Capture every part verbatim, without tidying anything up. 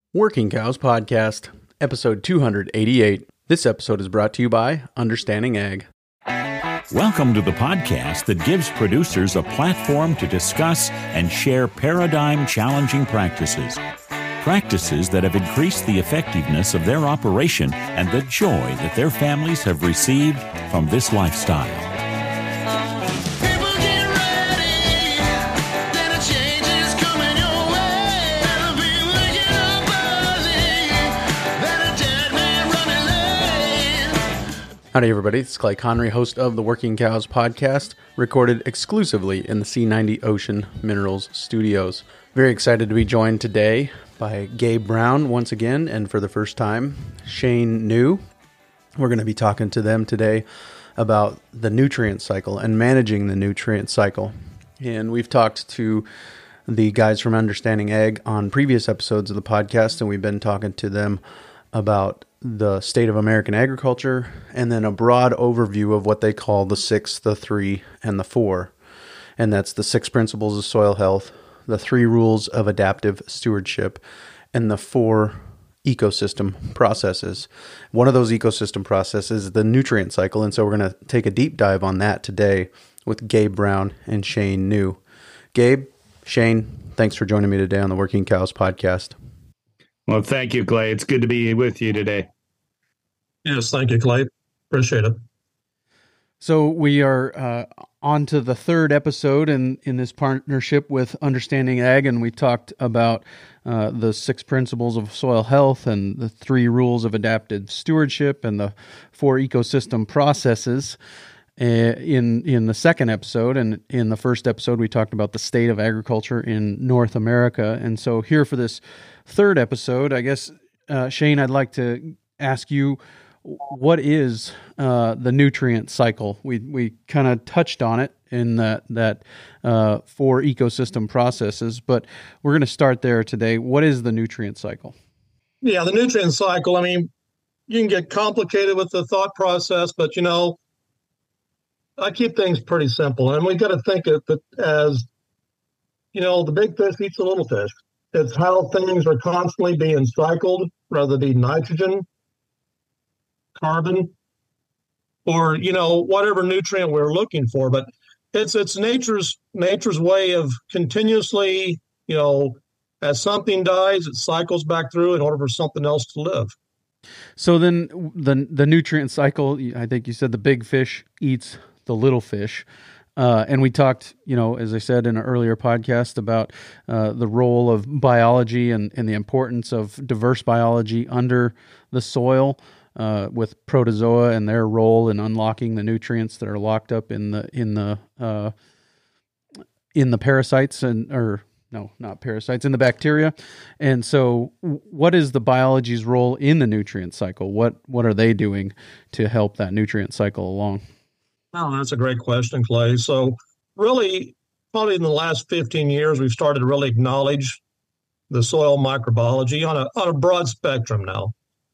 Working Cows Podcast, episode two eighty-eight. This episode is brought to you by Understanding Ag. Welcome to the podcast that gives producers a platform to discuss and share paradigm-challenging practices. Practices that have increased the effectiveness of their operation and the joy that their families have received from this lifestyle. Howdy, everybody. It's Clay Connery, host of the Working Cows Podcast, recorded exclusively in the C ninety Ocean Minerals Studios. Very excited to be joined today by Gabe Brown once again, and for the first time, Shane New. We're going to be talking to them today about the nutrient cycle and managing the nutrient cycle. And we've talked to the guys from Understanding Ag on previous episodes of the podcast, and we've been talking to them about the state of American agriculture, and then a broad overview of what they call the six, the three, and the four. And that's the six principles of soil health, the three rules of adaptive stewardship, and the four ecosystem processes. One of those ecosystem processes is the nutrient cycle, and so we're going to take a deep dive on that today with Gabe Brown and Shane New. Gabe, Shane, thanks for joining me today on the Working Cows Podcast. Well, thank you, Clay. It's good to be with you today. Yes, thank you, Clay. Appreciate it. So we are uh, on to the third episode in, in this partnership with Understanding Ag, and we talked about uh, the six principles of soil health and the three rules of adaptive stewardship and the four ecosystem processes uh, in in the second episode. And in the first episode, we talked about the state of agriculture in North America. And so here for this third episode, I guess, uh, Shane, I'd like to ask you, what is uh, the nutrient cycle? We we kind of touched on it in that that uh, four ecosystem processes, but we're going to start there today. What is the nutrient cycle? Yeah, the nutrient cycle, I mean, you can get complicated with the thought process, but, you know, I keep things pretty simple. And we got to think of it as, you know, the big fish eats the little fish. It's how things are constantly being cycled, whether it be nitrogen, carbon, or, you know, whatever nutrient we're looking for. But it's it's nature's nature's way of continuously, you know, as something dies, it cycles back through in order for something else to live. So then the the nutrient cycle, I think you said the big fish eats the little fish. Uh, and we talked, you know, as I said in an earlier podcast, about uh, the role of biology and, and the importance of diverse biology under the soil, uh, with protozoa and their role in unlocking the nutrients that are locked up in the in the uh, in the parasites and or no, not parasites, in the bacteria. And so, what is the biology's role in the nutrient cycle? What what are they doing to help that nutrient cycle along? Oh, that's a great question, Clay. So really, probably in the last fifteen years, we've started to really acknowledge the soil microbiology on a on a broad spectrum now.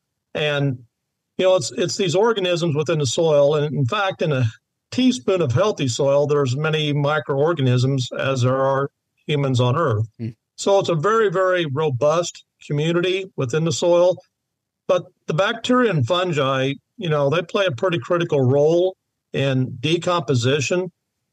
And, you know, it's it's these organisms within the soil. And in fact, in a teaspoon of healthy soil, there's many microorganisms as there are humans on Earth. Mm. So it's a very, very robust community within the soil. But the bacteria and fungi, you know, they play a pretty critical role in decomposition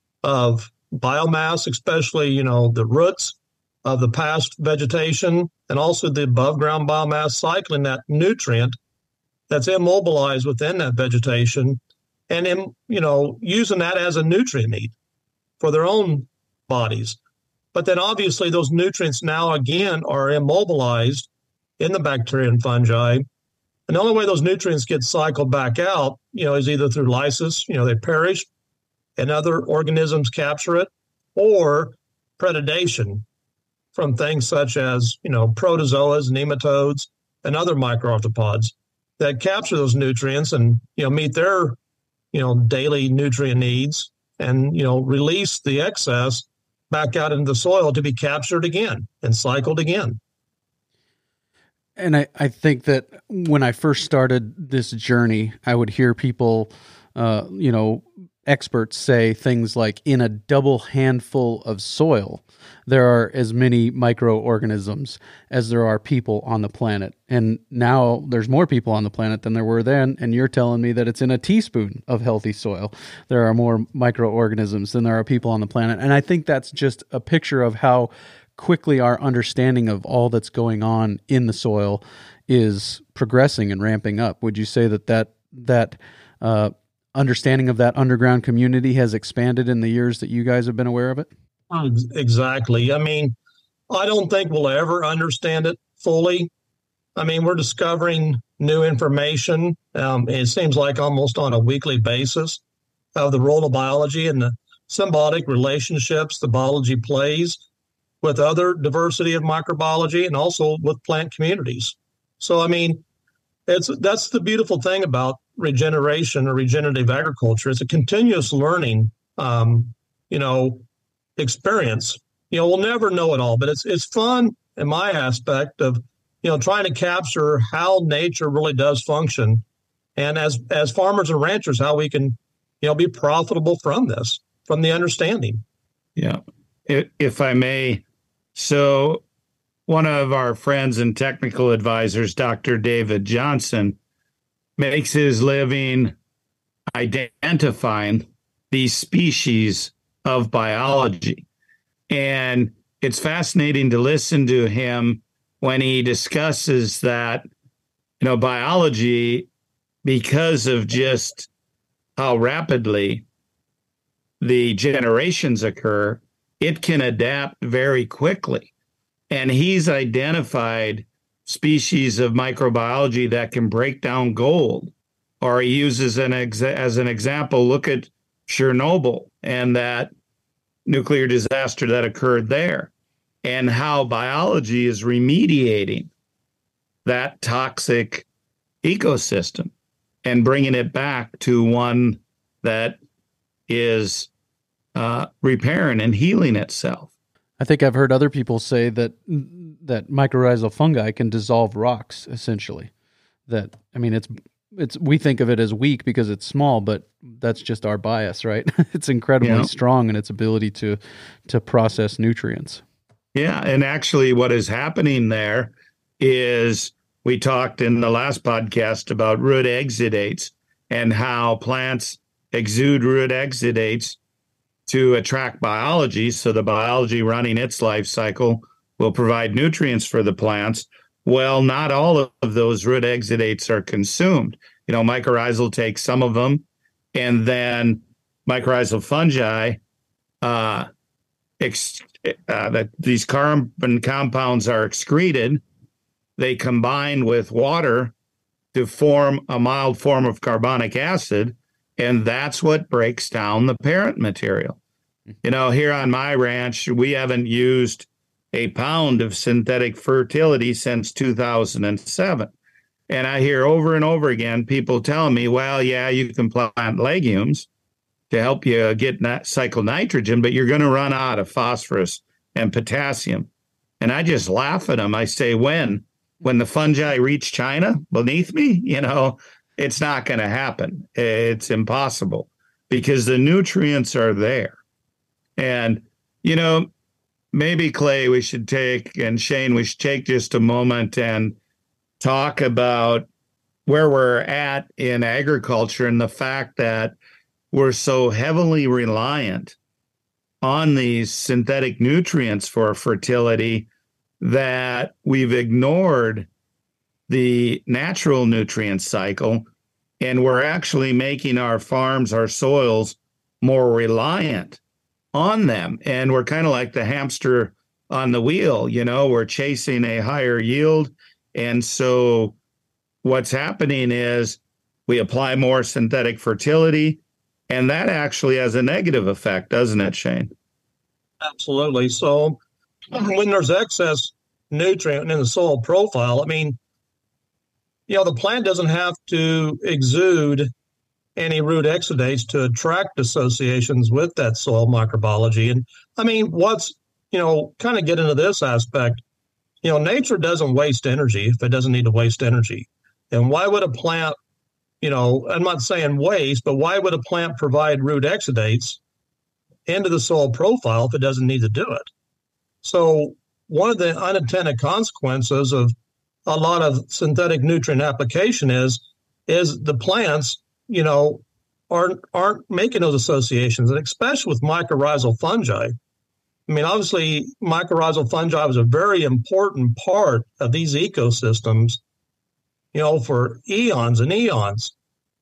of biomass, especially, you know, the roots of the past vegetation, and also the above ground biomass, cycling that nutrient that's immobilized within that vegetation and, in, you know, using that as a nutrient need for their own bodies. But then obviously those nutrients now again are immobilized in the bacteria and fungi. And the only way those nutrients get cycled back out, you know, is either through lysis, you know, they perish and other organisms capture it, or predation from things such as, you know, protozoas, nematodes, and other microarthropods that capture those nutrients and, you know, meet their, you know, daily nutrient needs and, you know, release the excess back out into the soil to be captured again and cycled again. And I, I think that when I first started this journey, I would hear people, uh, you know, experts say things like in a double handful of soil, there are as many microorganisms as there are people on the planet. And now there's more people on the planet than there were then. And you're telling me that it's in a teaspoon of healthy soil. There are more microorganisms than there are people on the planet. And I think that's just a picture of how quickly our understanding of all that's going on in the soil is progressing and ramping up. Would you say that that, that, uh, understanding of that underground community has expanded in the years that you guys have been aware of it? Exactly. I mean, I don't think we'll ever understand it fully. I mean, we're discovering new information. Um, it seems like almost on a weekly basis of the role of biology and the symbiotic relationships the biology plays with other diversity of microbiology and also with plant communities. So, I mean, it's that's the beautiful thing about regeneration or regenerative agriculture. It's a continuous learning, um, you know, experience. You know, we'll never know it all, but it's it's fun in my aspect of, you know, trying to capture how nature really does function, and as as farmers and ranchers, how we can, you know, be profitable from this, from the understanding. Yeah, if I may, so one of our friends and technical advisors, Doctor David Johnson, makes his living identifying these species of biology. And it's fascinating to listen to him when he discusses that, you know, biology, because of just how rapidly the generations occur, it can adapt very quickly. And he's identified species of microbiology that can break down gold. Or he uses an exa- as an example, look at Chernobyl and that nuclear disaster that occurred there, and how biology is remediating that toxic ecosystem and bringing it back to one that is uh, repairing and healing itself. I think I've heard other people say that that mycorrhizal fungi can dissolve rocks, essentially. That, I mean, it's it's we think of it as weak because it's small, but that's just our bias, right? It's incredibly yeah. strong in its ability to to process nutrients. Yeah, and actually what is happening there is, we talked in the last podcast about root exudates and how plants exude root exudates to attract biology, so the biology running its life cycle will provide nutrients for the plants. Well, not all of those root exudates are consumed. You know, mycorrhizal takes some of them, and then mycorrhizal fungi, uh, ex- uh, that these carbon compounds are excreted. They combine with water to form a mild form of carbonic acid, and that's what breaks down the parent material. You know, here on my ranch, we haven't used a pound of synthetic fertility since two thousand seven. And I hear over and over again people telling me, well, yeah, you can plant legumes to help you get nit- cycle nitrogen, but you're going to run out of phosphorus and potassium. And I just laugh at them. I say, when? When the fungi reach China beneath me? You know, it's not going to happen. It's impossible because the nutrients are there. And, you know, maybe, Clay, we should take, and Shane, we should take just a moment and talk about where we're at in agriculture and the fact that we're so heavily reliant on these synthetic nutrients for fertility that we've ignored the natural nutrient cycle, and we're actually making our farms, our soils, more reliant on them. And we're kind of like the hamster on the wheel, you know, we're chasing a higher yield. And so what's happening is we apply more synthetic fertility, and that actually has a negative effect, doesn't it, Shane? Absolutely. So when there's excess nutrient in the soil profile, I mean, you know, the plant doesn't have to exude any root exudates to attract associations with that soil microbiology. And I mean, what's, you know, kind of get into this aspect, you know, nature doesn't waste energy if it doesn't need to waste energy. And why would a plant, you know, I'm not saying waste, but why would a plant provide root exudates into the soil profile if it doesn't need to do it? So one of the unintended consequences of a lot of synthetic nutrient application is is the plants, you know, aren't aren't making those associations, and especially with mycorrhizal fungi. I mean, obviously, mycorrhizal fungi was a very important part of these ecosystems, you know, for eons and eons.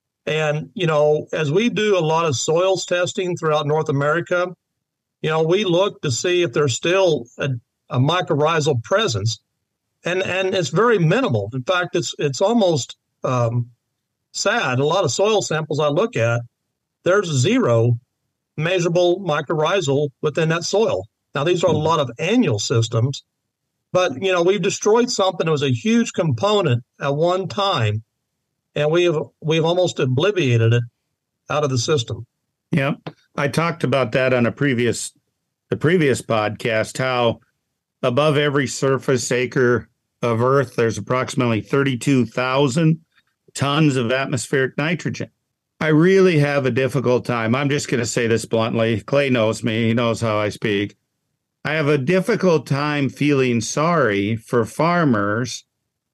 And, you know, as we do a lot of soils testing throughout North America, you know, we look to see if there's still a, a mycorrhizal presence. And and it's very minimal. In fact, it's it's almost um, sad. A lot of soil samples I look at, there's zero measurable mycorrhizal within that soil. Now, these are a lot of annual systems, but, you know, we've destroyed something that was a huge component at one time, and we have we've almost obliterated it out of the system. Yeah, I talked about that on a previous the previous podcast, how above every surface acre of Earth, there's approximately thirty-two thousand tons of atmospheric nitrogen. I really have a difficult time. I'm just going to say this bluntly. Clay knows me. He knows how I speak. I have a difficult time feeling sorry for farmers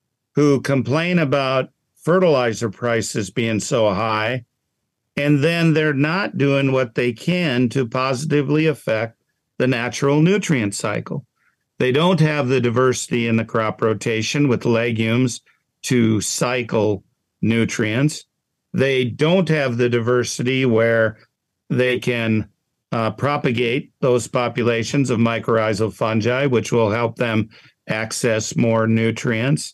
who complain about fertilizer prices being so high, and then they're not doing what they can to positively affect the natural nutrient cycle. They don't have the diversity in the crop rotation with legumes to cycle nutrients. They don't have the diversity where they can uh, propagate those populations of mycorrhizal fungi, which will help them access more nutrients.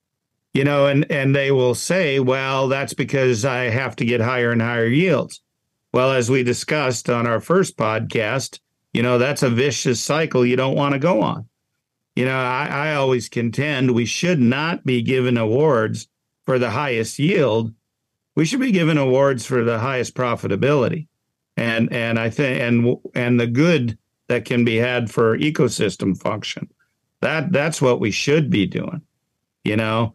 You know, and, and they will say, well, that's because I have to get higher and higher yields. Well, as we discussed on our first podcast, you know, that's a vicious cycle you don't want to go on. You know, I, I always contend we should not be given awards for the highest yield. We should be given awards for the highest profitability, and and I think and and the good that can be had for ecosystem function. That that's what we should be doing. You know,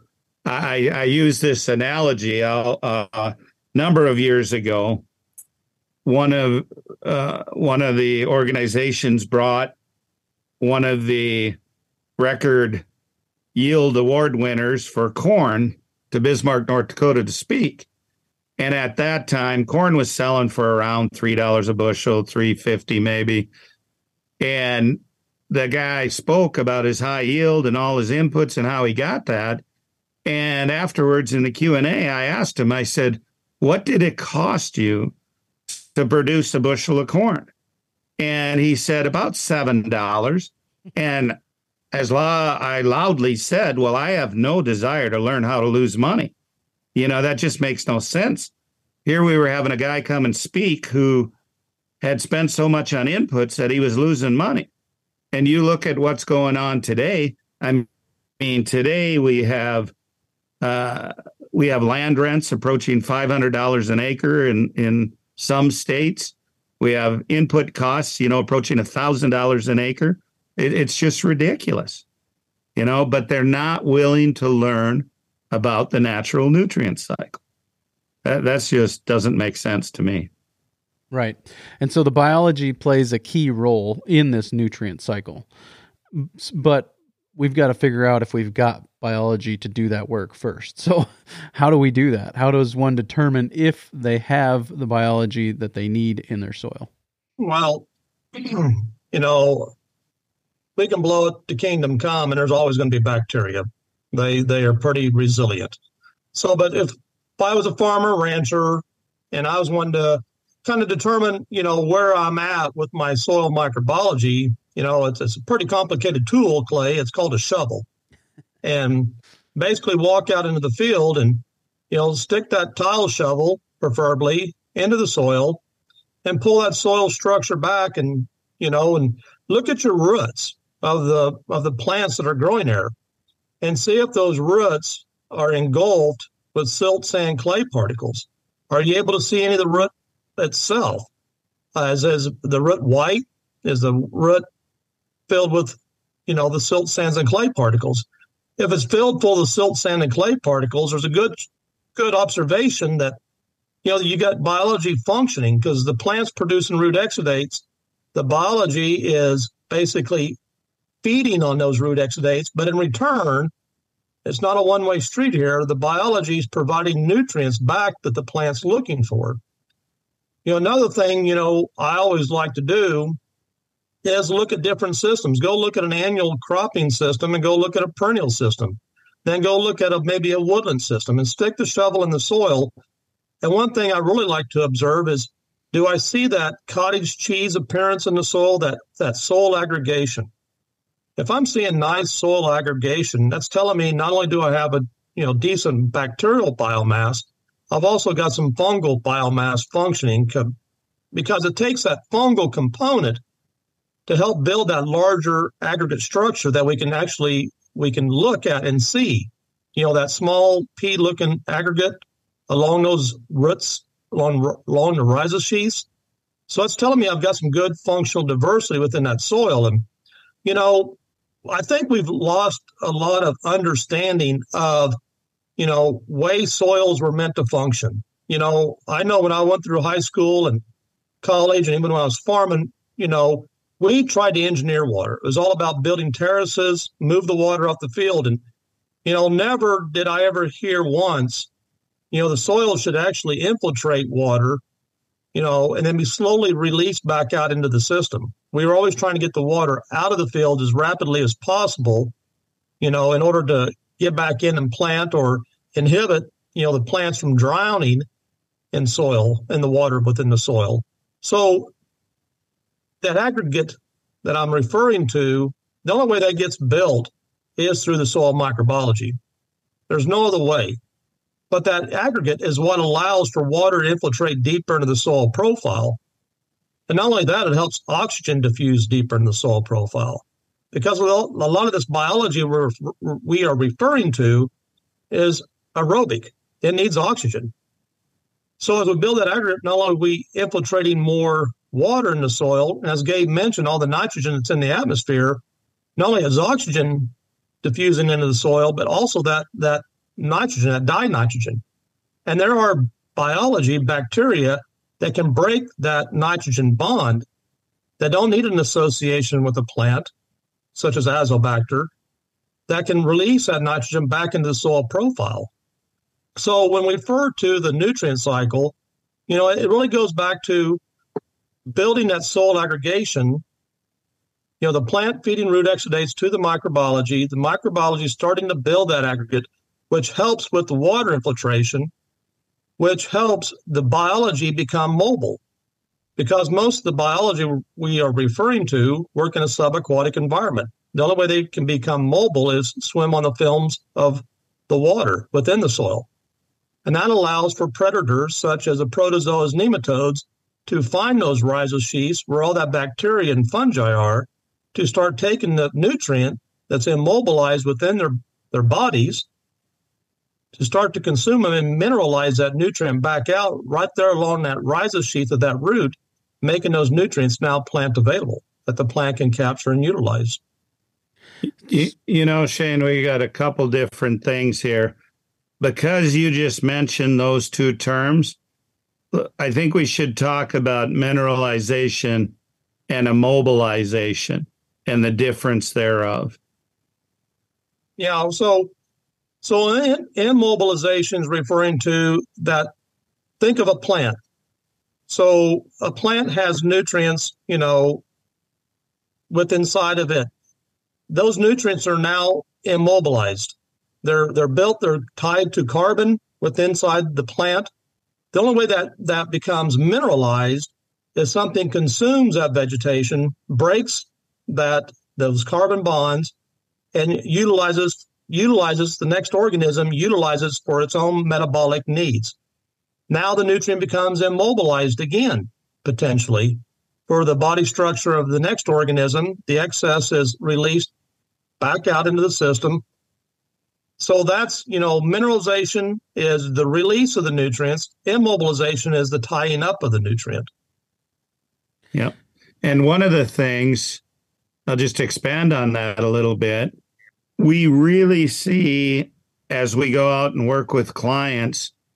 I I use this analogy uh, a number of years ago. One of uh, one of the organizations brought one of the record yield award winners for corn to Bismarck, North Dakota to speak. And at that time, corn was selling for around three dollars a bushel, three fifty maybe. And the guy spoke about his high yield and all his inputs and how he got that. And afterwards in the Q and A, I asked him, I said, what did it cost you to produce a bushel of corn? And he said about seven dollars. And as la- I loudly said, well, I have no desire to learn how to lose money. You know, that just makes no sense. Here we were having a guy come and speak who had spent so much on inputs that he was losing money. And you look at what's going on today. I mean, today we have uh, we have land rents approaching five hundred dollars an acre in, in some states. We have input costs, you know, approaching one thousand dollars an acre. It, it's just ridiculous, you know, but they're not willing to learn about the natural nutrient cycle. That that's just doesn't make sense to me. Right. And so the biology plays a key role in this nutrient cycle. But we've got to figure out if we've got biology to do that work first. So how do we do that? How does one determine if they have the biology that they need in their soil? Well, you know, we can blow it to kingdom come, and there's always going to be bacteria. They they are pretty resilient. So, but if, if I was a farmer, rancher, and I was one to kind of determine, you know, where I'm at with my soil microbiology, you know, it's, it's a pretty complicated tool, Clay. It's called a shovel. And basically walk out into the field and, you know, stick that tile shovel, preferably, into the soil and pull that soil structure back and, you know, and look at your roots of the of the plants that are growing there and see if those roots are engulfed with silt, sand, clay particles. Are you able to see any of the root itself? Uh, is, is the root white? Is the root filled with, you know, the silt, sands, and clay particles? If it's filled full of silt, sand, and clay particles, there's a good good observation that, you know, you got biology functioning because the plant's producing root exudates. The biology is basically feeding on those root exudates, but in return, it's not a one-way street here. The biology is providing nutrients back that the plant's looking for. You know, another thing, you know, I always like to do is look at different systems. Go look at an annual cropping system and go look at a perennial system. Then go look at a, maybe a woodland system and stick the shovel in the soil. And one thing I really like to observe is, do I see that cottage cheese appearance in the soil, that, that soil aggregation? If I'm seeing nice soil aggregation, that's telling me not only do I have a you know decent bacterial biomass, I've also got some fungal biomass functioning because it takes that fungal component to help build that larger aggregate structure that we can actually we can look at and see. You know, that small pea-looking aggregate along those roots, along, along the rhizosheaths. So it's telling me I've got some good functional diversity within that soil. And, you know, I think we've lost a lot of understanding of, you know, way soils were meant to function. You know, I know when I went through high school and college and even when I was farming, you know, we tried to engineer water. It was all about building terraces, move the water off the field. And, you know, never did I ever hear once, you know, the soil should actually infiltrate water, you know, and then be slowly released back out into the system. We were always trying to get the water out of the field as rapidly as possible, you know, in order to get back in and plant or inhibit, you know, the plants from drowning in soil, in the water within the soil. So that aggregate that I'm referring to, the only way that gets built is through the soil microbiology. There's no other way. But that aggregate is what allows for water to infiltrate deeper into the soil profile. And not only that, it helps oxygen diffuse deeper in the soil profile. Because a lot of this biology we're, we are referring to is aerobic. It needs oxygen. So as we build that aggregate, not only are we infiltrating more water in the soil, and as Gabe mentioned, all the nitrogen that's in the atmosphere, not only is oxygen diffusing into the soil, but also that, that nitrogen, that dinitrogen. And there are biology, bacteria, that can break that nitrogen bond that don't need an association with a plant, such as Azobacter, that can release that nitrogen back into the soil profile. So when we refer to the nutrient cycle, you know, it really goes back to building that soil aggregation. You know, the plant feeding root exudates to the microbiology, the microbiology is starting to build that aggregate, which helps with the water infiltration, which helps the biology become mobile. Because most of the biology we are referring to work in a subaquatic environment. The only way they can become mobile is swim on the films of the water within the soil. And that allows for predators such as the protozoas, nematodes, to find those rhizosheaths where all that bacteria and fungi are, to start taking the nutrient that's immobilized within their, their bodies, to start to consume them and mineralize that nutrient back out right there along that rhizosheath of that root, making those nutrients now plant available that the plant can capture and utilize. You, you know, Shane, we got a couple different things here. Because you just mentioned those two terms, I think we should talk about mineralization and immobilization and the difference thereof. Yeah, so so immobilization is referring to that, think of a plant. So a plant has nutrients, you know, with inside of it. Those nutrients are now immobilized. They're they're built, they're tied to carbon with inside the plant. The only way that that becomes mineralized is something consumes that vegetation, breaks that those carbon bonds, and utilizes utilizes the next organism, utilizes for its own metabolic needs. Now the nutrient becomes immobilized again, potentially, for the body structure of the next organism. The excess is released back out into the system. So that's, you know, mineralization is the release of the nutrients. Immobilization is the tying up of the nutrient. Yep. And one of the things, I'll just expand on that a little bit. We really see, as we go out and work with clients,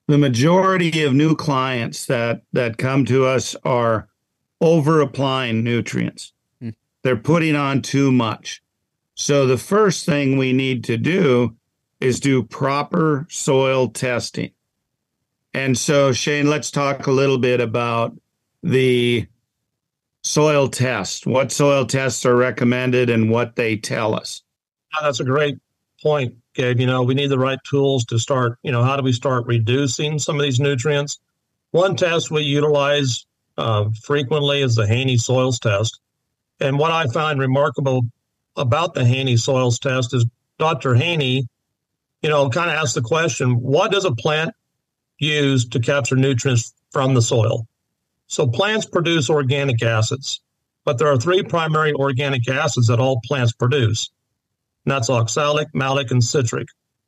the majority of new clients that, that come to us are over applying nutrients. Hmm. They're putting on too much. So the first thing we need to do is do proper soil testing. And so, Shane, let's talk a little bit about the soil test, what soil tests are recommended and what they tell us. That's a great point, Gabe. You know, we need the right tools to start, you know, how do we start reducing some of these nutrients? One test we utilize uh, frequently is the Haney soils test. And what I find remarkable about the Haney soils test is Doctor Haney, you know, kind of asks the question, what does a plant use to capture nutrients from the soil? So plants produce organic acids, but there are three primary organic acids that all plants produce. And that's oxalic, malic, and citric.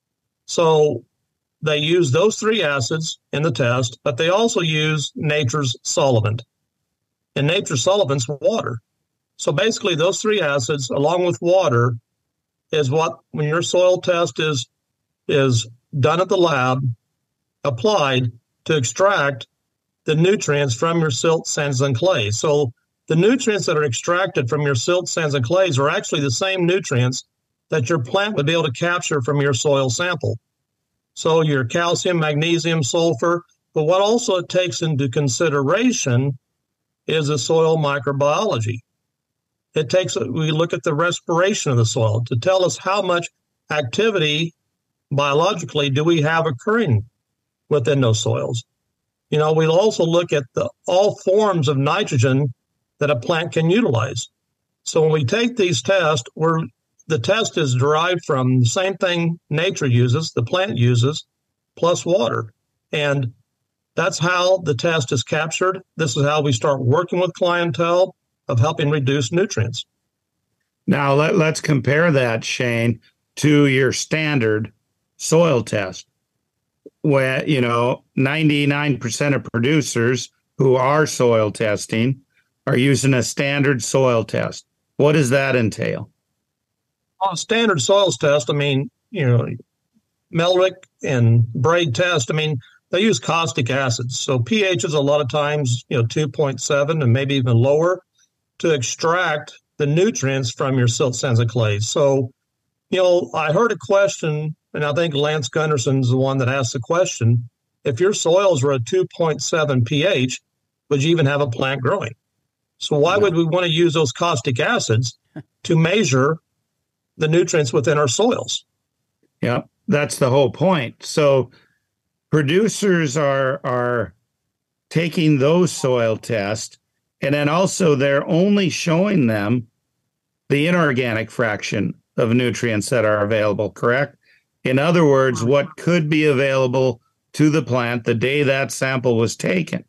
So they use those three acids in the test, but they also use nature's solvent. And nature's solvent's water. So basically those three acids, along with water, is what, when your soil test is, is done at the lab, applied to extract the nutrients from your silt, sands, and clays. So the nutrients that are extracted from your silt, sands, and clays are actually the same nutrients that your plant would be able to capture from your soil sample. So your calcium, magnesium, sulfur, but what also it takes into consideration is the soil microbiology. It takes, we look at the respiration of the soil to tell us how much activity biologically do we have occurring within those soils. You know, we'll also look at the all forms of nitrogen that a plant can utilize. So when we take these tests, we're, the test is derived from the same thing nature uses, the plant uses, plus water. And that's how the test is captured. This is how we start working with clientele of helping reduce nutrients. Now, let, let's compare that, Shane, to your standard soil test, where, you know, ninety-nine percent of producers who are soil testing are using a standard soil test. What does that entail? On standard soils test, I mean, you know, Melrick and Braid test, I mean, they use caustic acids. So pH is a lot of times, you know, two point seven and maybe even lower to extract the nutrients from your silt, sands, and clays. So, you know, I heard a question, and I think Lance Gunderson's the one that asked the question, if your soils were a two point seven pH, would you even have a plant growing? So why would we want to use those caustic acids to measure the nutrients within our soils? Yeah, that's the whole point. So producers are are taking those soil tests, and then also they're only showing them the inorganic fraction of nutrients that are available, correct? In other words, what could be available to the plant the day that sample was taken.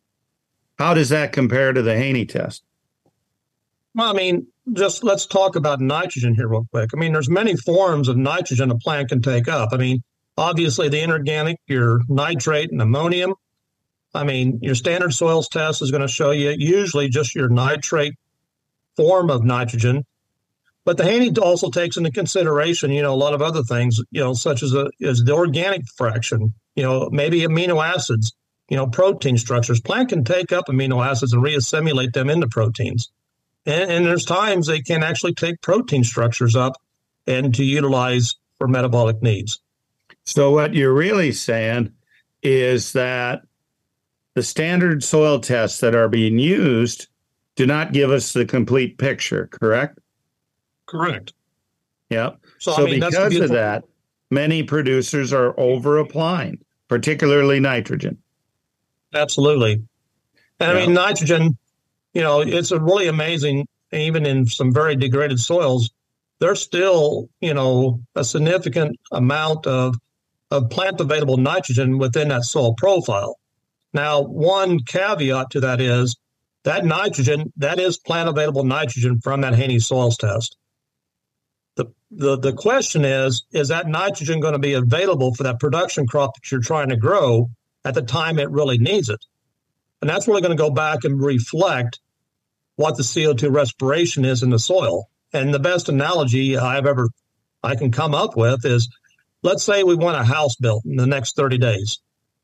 How does that compare to the Haney test? Well, I mean, just let's talk about nitrogen here real quick. I mean, there's many forms of nitrogen a plant can take up. I mean, obviously the inorganic, your nitrate and ammonium. I mean, your standard soils test is going to show you usually just your nitrate form of nitrogen. But the Haney also takes into consideration, you know, a lot of other things, you know, such as, a, as the organic fraction, you know, maybe amino acids, you know, protein structures. Plant can take up amino acids and reassimilate them into proteins. And, and there's times they can actually take protein structures up and to utilize for metabolic needs. So what you're really saying is that the standard soil tests that are being used do not give us the complete picture, correct? Correct. Yeah. So, so I mean, because that's of that, many producers are over applying, particularly nitrogen. Absolutely. And Yeah. I mean, nitrogen, you know, it's a really amazing, even in some very degraded soils, there's still, you know, a significant amount of, of plant available nitrogen within that soil profile. Now, one caveat to that is that nitrogen, that is plant available nitrogen from that Haney soils test. The, the, the question is, is that nitrogen going to be available for that production crop that you're trying to grow at the time it really needs it? And that's really going to go back and reflect what the C O two respiration is in the soil. And the best analogy I've ever, I can come up with is, let's say we want a house built in the next thirty days.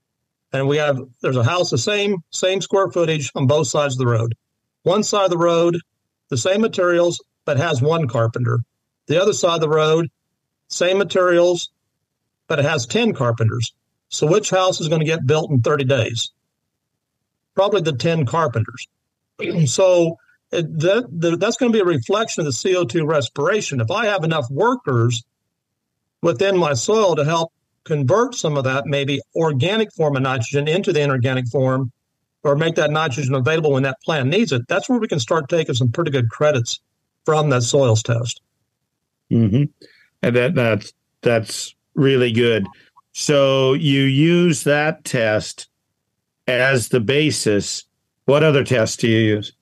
And we have, there's a house, the same, same square footage on both sides of the road. One side of the road, the same materials, but has one carpenter. The other side of the road, same materials, but it has ten carpenters. So which house is going to get built in thirty days? Probably the ten carpenters. So it, that, the, that's going to be a reflection of the C O two respiration. If I have enough workers within my soil to help convert some of that maybe organic form of nitrogen into the inorganic form, or make that nitrogen available when that plant needs it, that's where we can start taking some pretty good credits from that soils test. Mm-hmm. And that that's that's really good. So you use that test as the basis. What other tests do you use?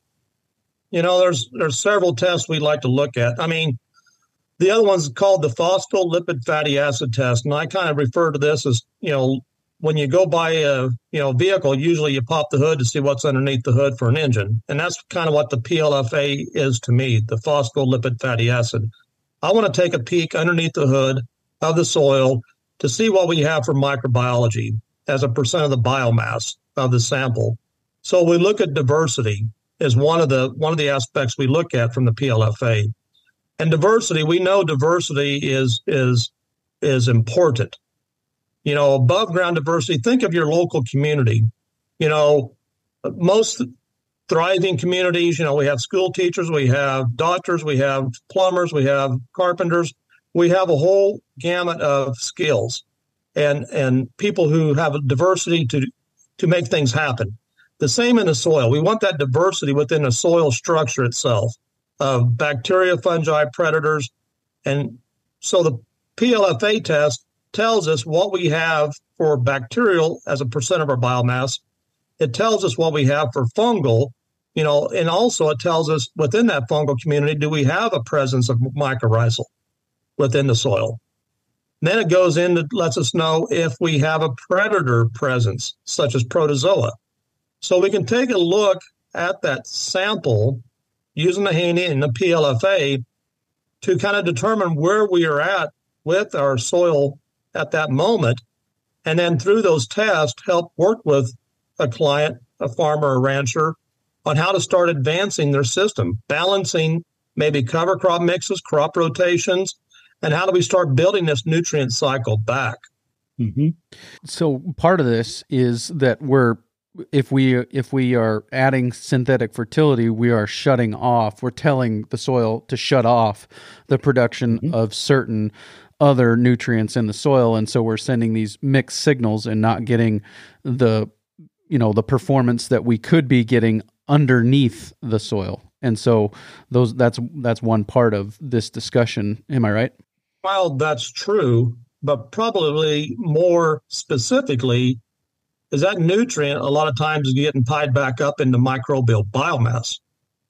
You know, there's there's several tests we like to look at. I mean, the other one's called the phospholipid fatty acid test, and I kind of refer to this as, you know, when you go buy a you know vehicle, usually you pop the hood to see what's underneath the hood for an engine, and that's kind of what the P L F A is to me, the phospholipid fatty acid. I want to take a peek underneath the hood of the soil to see what we have for microbiology as a percent of the biomass of the sample. So we look at diversity as one of the one of the aspects we look at from the P L F A. And diversity, we know diversity is is is important. You know, above ground diversity, think of your local community. You know, most thriving communities, you know, we have school teachers, we have doctors, we have plumbers, we have carpenters, we have a whole gamut of skills and and people who have a diversity to to make things happen. The same in the soil. We want that diversity within the soil structure itself of bacteria, fungi, predators. And so the P L F A test tells us what we have for bacterial as a percent of our biomass. It tells us what we have for fungal, you know, and also it tells us within that fungal community, do we have a presence of mycorrhizal within the soil? And then it goes in to lets us know if we have a predator presence, such as protozoa. So we can take a look at that sample using the Haney and the P L F A to kind of determine where we are at with our soil at that moment. And then through those tests, help work with a client, a farmer, a rancher, on how to start advancing their system, balancing maybe cover crop mixes, crop rotations, and how do we start building this nutrient cycle back? Mm-hmm. So part of this is that we're if we if we are adding synthetic fertility, we are shutting off. We're telling the soil to shut off the production mm-hmm. of certain other nutrients in the soil, and so we're sending these mixed signals and not getting the you know the performance that we could be getting underneath the soil. And so those that's that's one part of this discussion. Am I right? Well, that's true, but probably more specifically is that nutrient a lot of times is getting tied back up into microbial biomass,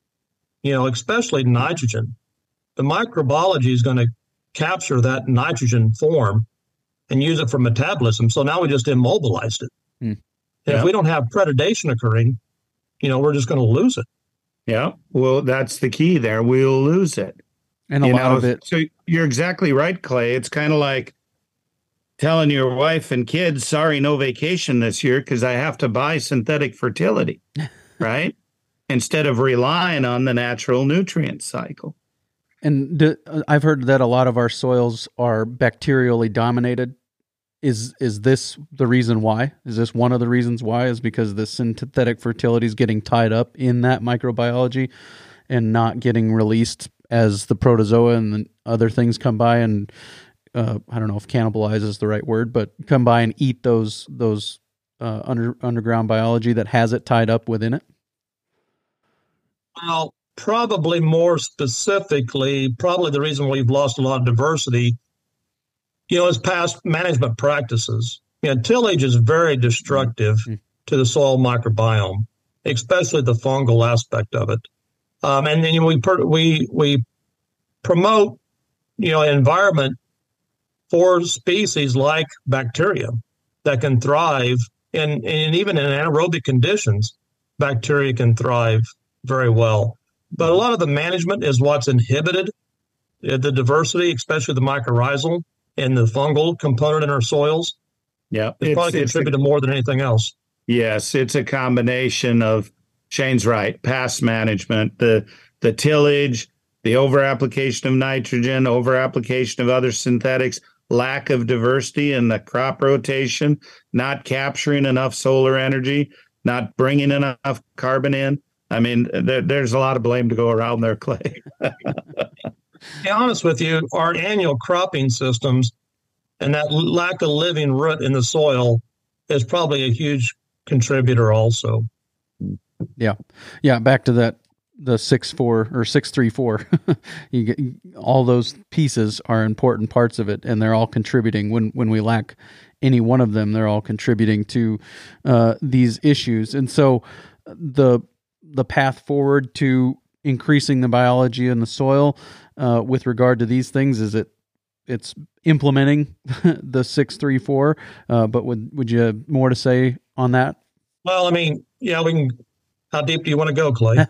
you know, especially nitrogen. The microbiology is going to capture that nitrogen form and use it for metabolism. So now we just immobilized it. Hmm. And yeah. If we don't have predation occurring, you know, we're just going to lose it. Yeah. Well, that's the key there. We'll lose it. And a you lot know, of it. So you're exactly right, Clay. It's kind of like telling your wife and kids, sorry, no vacation this year because I have to buy synthetic fertility, right? Instead of relying on the natural nutrient cycle. And do, I've heard that a lot of our soils are bacterially dominated. Is is this the reason why? Is this one of the reasons why? Is because the synthetic fertility is getting tied up in that microbiology and not getting released as the protozoa and the other things come by and uh, I don't know if cannibalize is the right word, but come by and eat those those uh, under underground biology that has it tied up within it? Well, probably more specifically, probably the reason we've lost a lot of diversity, you know, is past management practices. You know, tillage is very destructive mm-hmm. to the soil microbiome, especially the fungal aspect of it. Um, and then we we we promote, you know, an environment for species like bacteria that can thrive, in, and even in anaerobic conditions, bacteria can thrive very well. But a lot of the management is what's inhibited the diversity, especially the mycorrhizal and the fungal component in our soils. Yeah. It's, it's probably contributed more than anything else. Yes, it's a combination of, Shane's right, past management, the the tillage, the over-application of nitrogen, over-application of other synthetics, lack of diversity in the crop rotation, not capturing enough solar energy, not bringing enough carbon in. I mean, there, there's a lot of blame to go around there, Clay. To be honest with you, our annual cropping systems and that lack of living root in the soil is probably a huge contributor also. Yeah. Yeah. Back to that, the six, four or six, three, four, you get all those pieces are important parts of it, and they're all contributing. When, when we lack any one of them, they're all contributing to uh, these issues. And so the, the path forward to increasing the biology in the soil uh, with regard to these things, is it, it's implementing the six, three, four, uh, but would, would you have more to say on that? Well, I mean, yeah, we can. How deep do you want to go, Clay?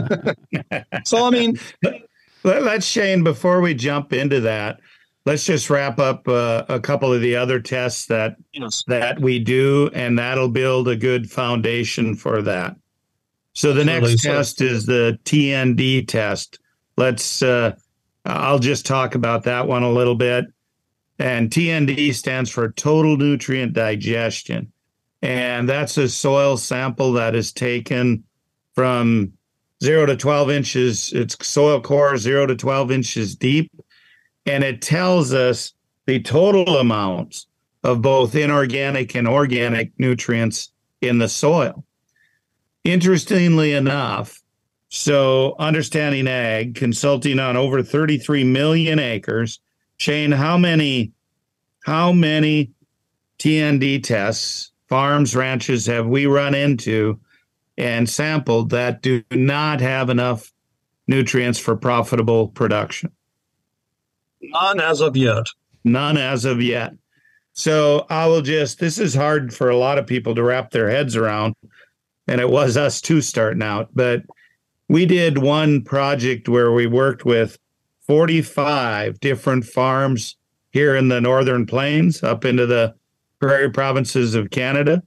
So, I mean, let's, Shane, before we jump into that, let's just wrap up uh, a couple of the other tests that yes. that we do, and that'll build a good foundation for that. So the Absolutely. next So, test is the T N D test. Let's, uh, I'll just talk about that one a little bit. And T N D stands for total nutrient digestion. And that's a soil sample that is taken from zero to twelve inches. It's soil core zero to twelve inches deep. And it tells us the total amounts of both inorganic and organic nutrients in the soil. Interestingly enough, so Understanding Ag, consulting on over thirty-three million acres, Shane, how many, how many T N D tests, farms, ranches have we run into and sampled that do not have enough nutrients for profitable production? None as of yet. None as of yet. So I will just, this is hard for a lot of people to wrap their heads around, and it was us too starting out, but we did one project where we worked with forty-five different farms here in the Northern Plains up into the prairie provinces of Canada.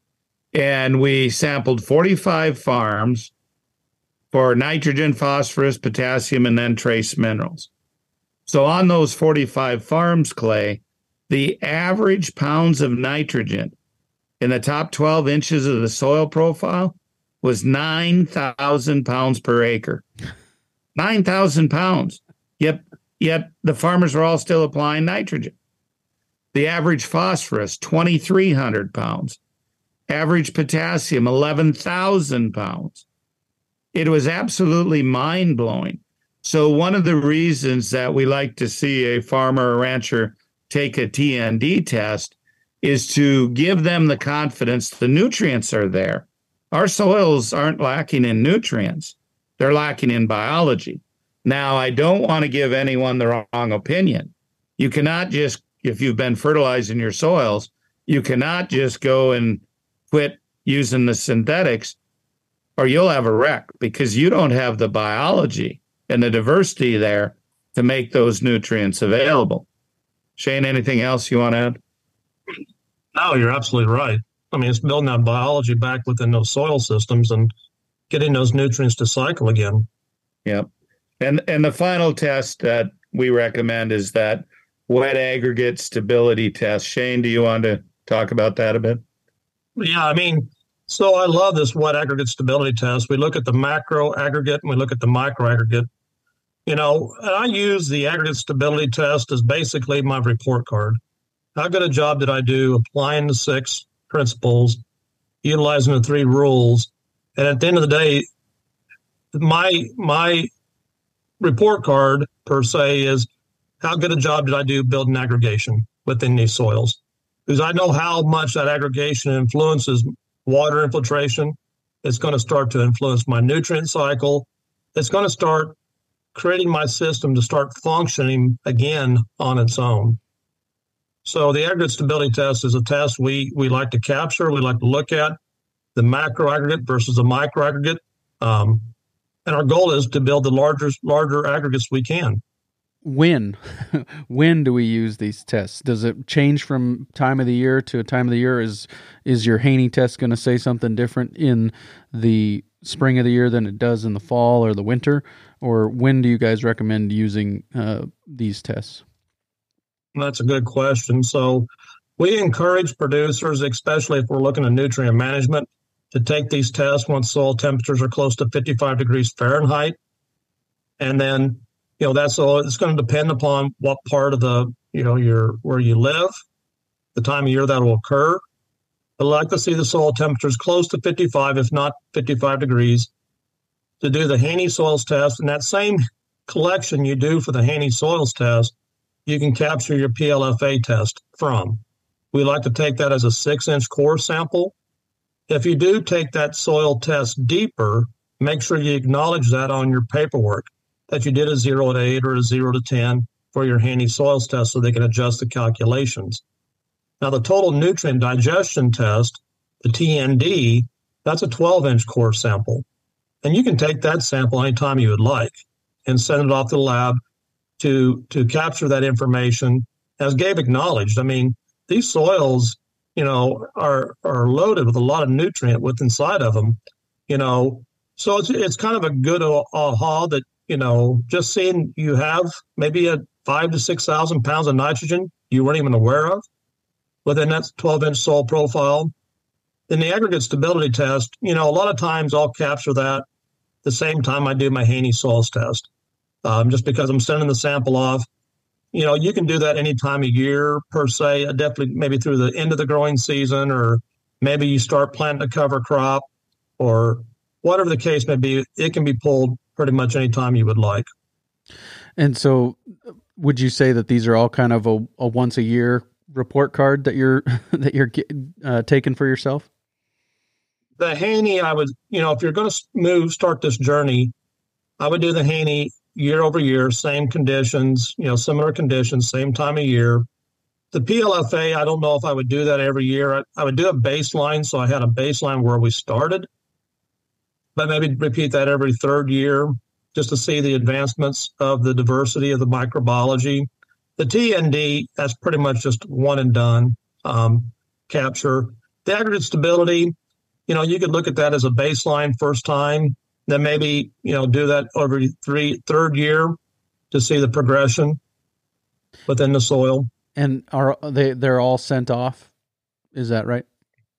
And we sampled forty-five farms for nitrogen, phosphorus, potassium, and then trace minerals. So on those forty-five farms, Clay, the average pounds of nitrogen in the top twelve inches of the soil profile was nine thousand pounds per acre. nine thousand pounds. Yet, yet the farmers were all still applying nitrogen. The average phosphorus, twenty-three hundred pounds. Average potassium, eleven thousand pounds. It was absolutely mind-blowing. So one of the reasons that we like to see a farmer or rancher take a T N D test is to give them the confidence the nutrients are there. Our soils aren't lacking in nutrients. They're lacking in biology. Now, I don't want to give anyone the wrong opinion. You cannot just, if you've been fertilizing your soils, you cannot just go and quit using the synthetics, or you'll have a wreck because you don't have the biology and the diversity there to make those nutrients available. Shane, anything else you want to add? No, you're absolutely right. I mean, it's building that biology back within those soil systems and getting those nutrients to cycle again. Yep. And and the final test that we recommend is that wet aggregate stability test. Shane, do you want to talk about that a bit? Yeah, I mean, so I love this wet aggregate stability test. We look at the macro aggregate and we look at the micro aggregate. You know, and I use the aggregate stability test as basically my report card. How good a job did I do applying the six principles, utilizing the three rules? And at the end of the day, my my report card per se is how good a job did I do building aggregation within these soils? Because I know how much that aggregation influences water infiltration. It's going to start to influence my nutrient cycle. It's going to start creating my system to start functioning again on its own. So the aggregate stability test is a test we we like to capture. We like to look at the macro aggregate versus the micro aggregate. Um, and our goal is to build the larger, larger aggregates we can. when when do we use these tests? Does it change from time of the year to a time of the year? Is is your Haney test going to say something different in the spring of the year than it does in the fall or the winter? Or when do you guys recommend using uh, these tests? That's a good question. So we encourage producers, especially if we're looking at nutrient management, to take these tests once soil temperatures are close to fifty-five degrees Fahrenheit. And then, you know, that's all. It's going to depend upon what part of the, you know, your where you live, the time of year that will occur. But I'd like to see the soil temperatures close to fifty-five, if not fifty-five degrees, to do the Haney soils test. And that same collection you do for the Haney soils test, you can capture your P L F A test from. We like to take that as a six-inch core sample. If you do take that soil test deeper, make sure you acknowledge that on your paperwork, that you did a zero to eight or a zero to ten for your Haney soils test so they can adjust the calculations. Now, the total nutrient digestion test, the T N D, that's a twelve-inch core sample. And you can take that sample anytime you would like and send it off to the lab to, to capture that information. As Gabe acknowledged, I mean, these soils, you know, are are loaded with a lot of nutrient with inside of them, you know. So it's it's kind of a good aha that, you know, just seeing you have maybe a five to six thousand pounds of nitrogen you weren't even aware of within that twelve-inch soil profile. In the aggregate stability test, you know, a lot of times I'll capture that the same time I do my Haney soils test, um, just because I'm sending the sample off. You know, you can do that any time of year per se, definitely maybe through the end of the growing season, or maybe you start planting a cover crop, or whatever the case may be. It can be pulled pretty much any time you would like. And so would you say that these are all kind of a, a once a year report card that you're that you're uh, taking for yourself? The Haney, I would, you know, if you're going to move, start this journey, I would do the Haney year over year, same conditions, you know, similar conditions, same time of year. The P L F A, I don't know if I would do that every year. I, I would do a baseline, so I had a baseline where we started, but maybe repeat that every third year just to see the advancements of the diversity of the microbiology. The T N D, that's pretty much just one and done um, capture. The aggregate stability, you know, you could look at that as a baseline first time, then maybe, you know, do that every three, third year to see the progression within the soil. And are they, they're all sent off? Is that right?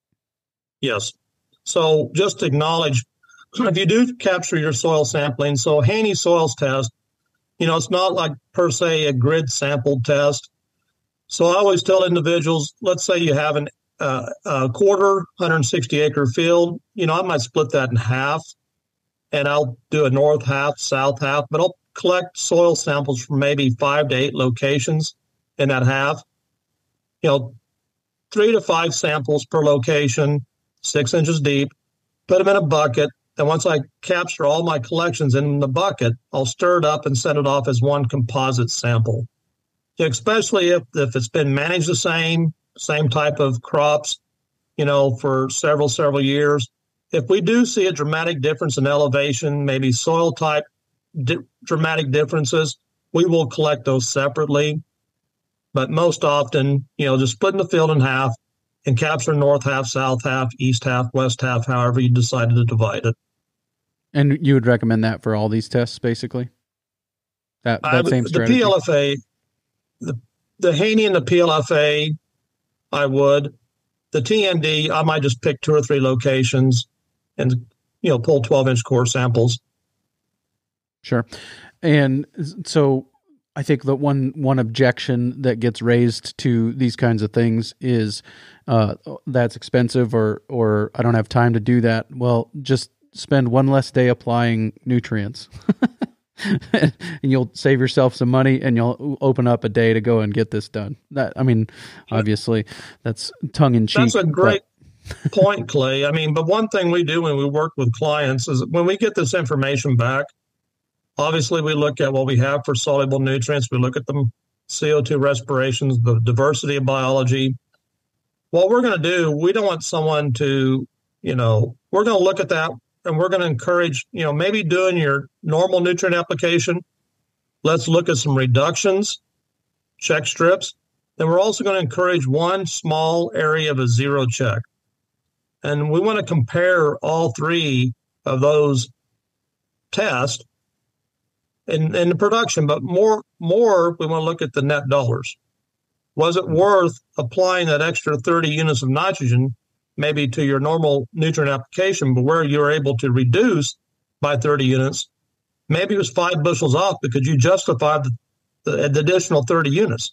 Yes. So just acknowledge, if you do capture your soil sampling, so Haney soils test, you know, it's not like per se a grid sample test. So I always tell individuals, let's say you have an, uh, a quarter, one hundred sixty acre field, you know, I might split that in half, and I'll do a north half, south half, but I'll collect soil samples from maybe five to eight locations in that half. You know, three to five samples per location, six inches deep, put them in a bucket. And once I capture all my collections in the bucket, I'll stir it up and send it off as one composite sample. Especially if, if it's been managed the same, same type of crops, you know, for several, several years. If we do see a dramatic difference in elevation, maybe soil type di- dramatic differences, we will collect those separately. But most often, you know, just splitting the field in half and capture north half, south half, east half, west half, however you decided to divide it. And you would recommend that for all these tests, basically? That, that would, same strategy? The P L F A, the, the Haney and the P L F A, I would. The T N D, I might just pick two or three locations and, you know, pull twelve-inch core samples. Sure. And so I think the one one objection that gets raised to these kinds of things is uh, that's expensive, or or I don't have time to do that. Well, just spend one less day applying nutrients, and you'll save yourself some money, and you'll open up a day to go and get this done. That I mean, obviously, that's tongue in cheek. That's a great point, Clay. I mean, but one thing we do when we work with clients is when we get this information back, obviously, we look at what we have for soluble nutrients. We look at the C O two respirations, the diversity of biology. What we're going to do, we don't want someone to, you know, we're going to look at that and we're going to encourage, you know, maybe doing your normal nutrient application, Let's look at some reductions, check strips. Then we're also going to encourage one small area of a zero check. And we want to compare all three of those tests in, in the production, but more, more we want to look at the net dollars. Was it worth applying that extra thirty units of nitrogen, maybe to your normal nutrient application, but where you're able to reduce by thirty units? Maybe it was five bushels off because you justified the, the, the additional thirty units.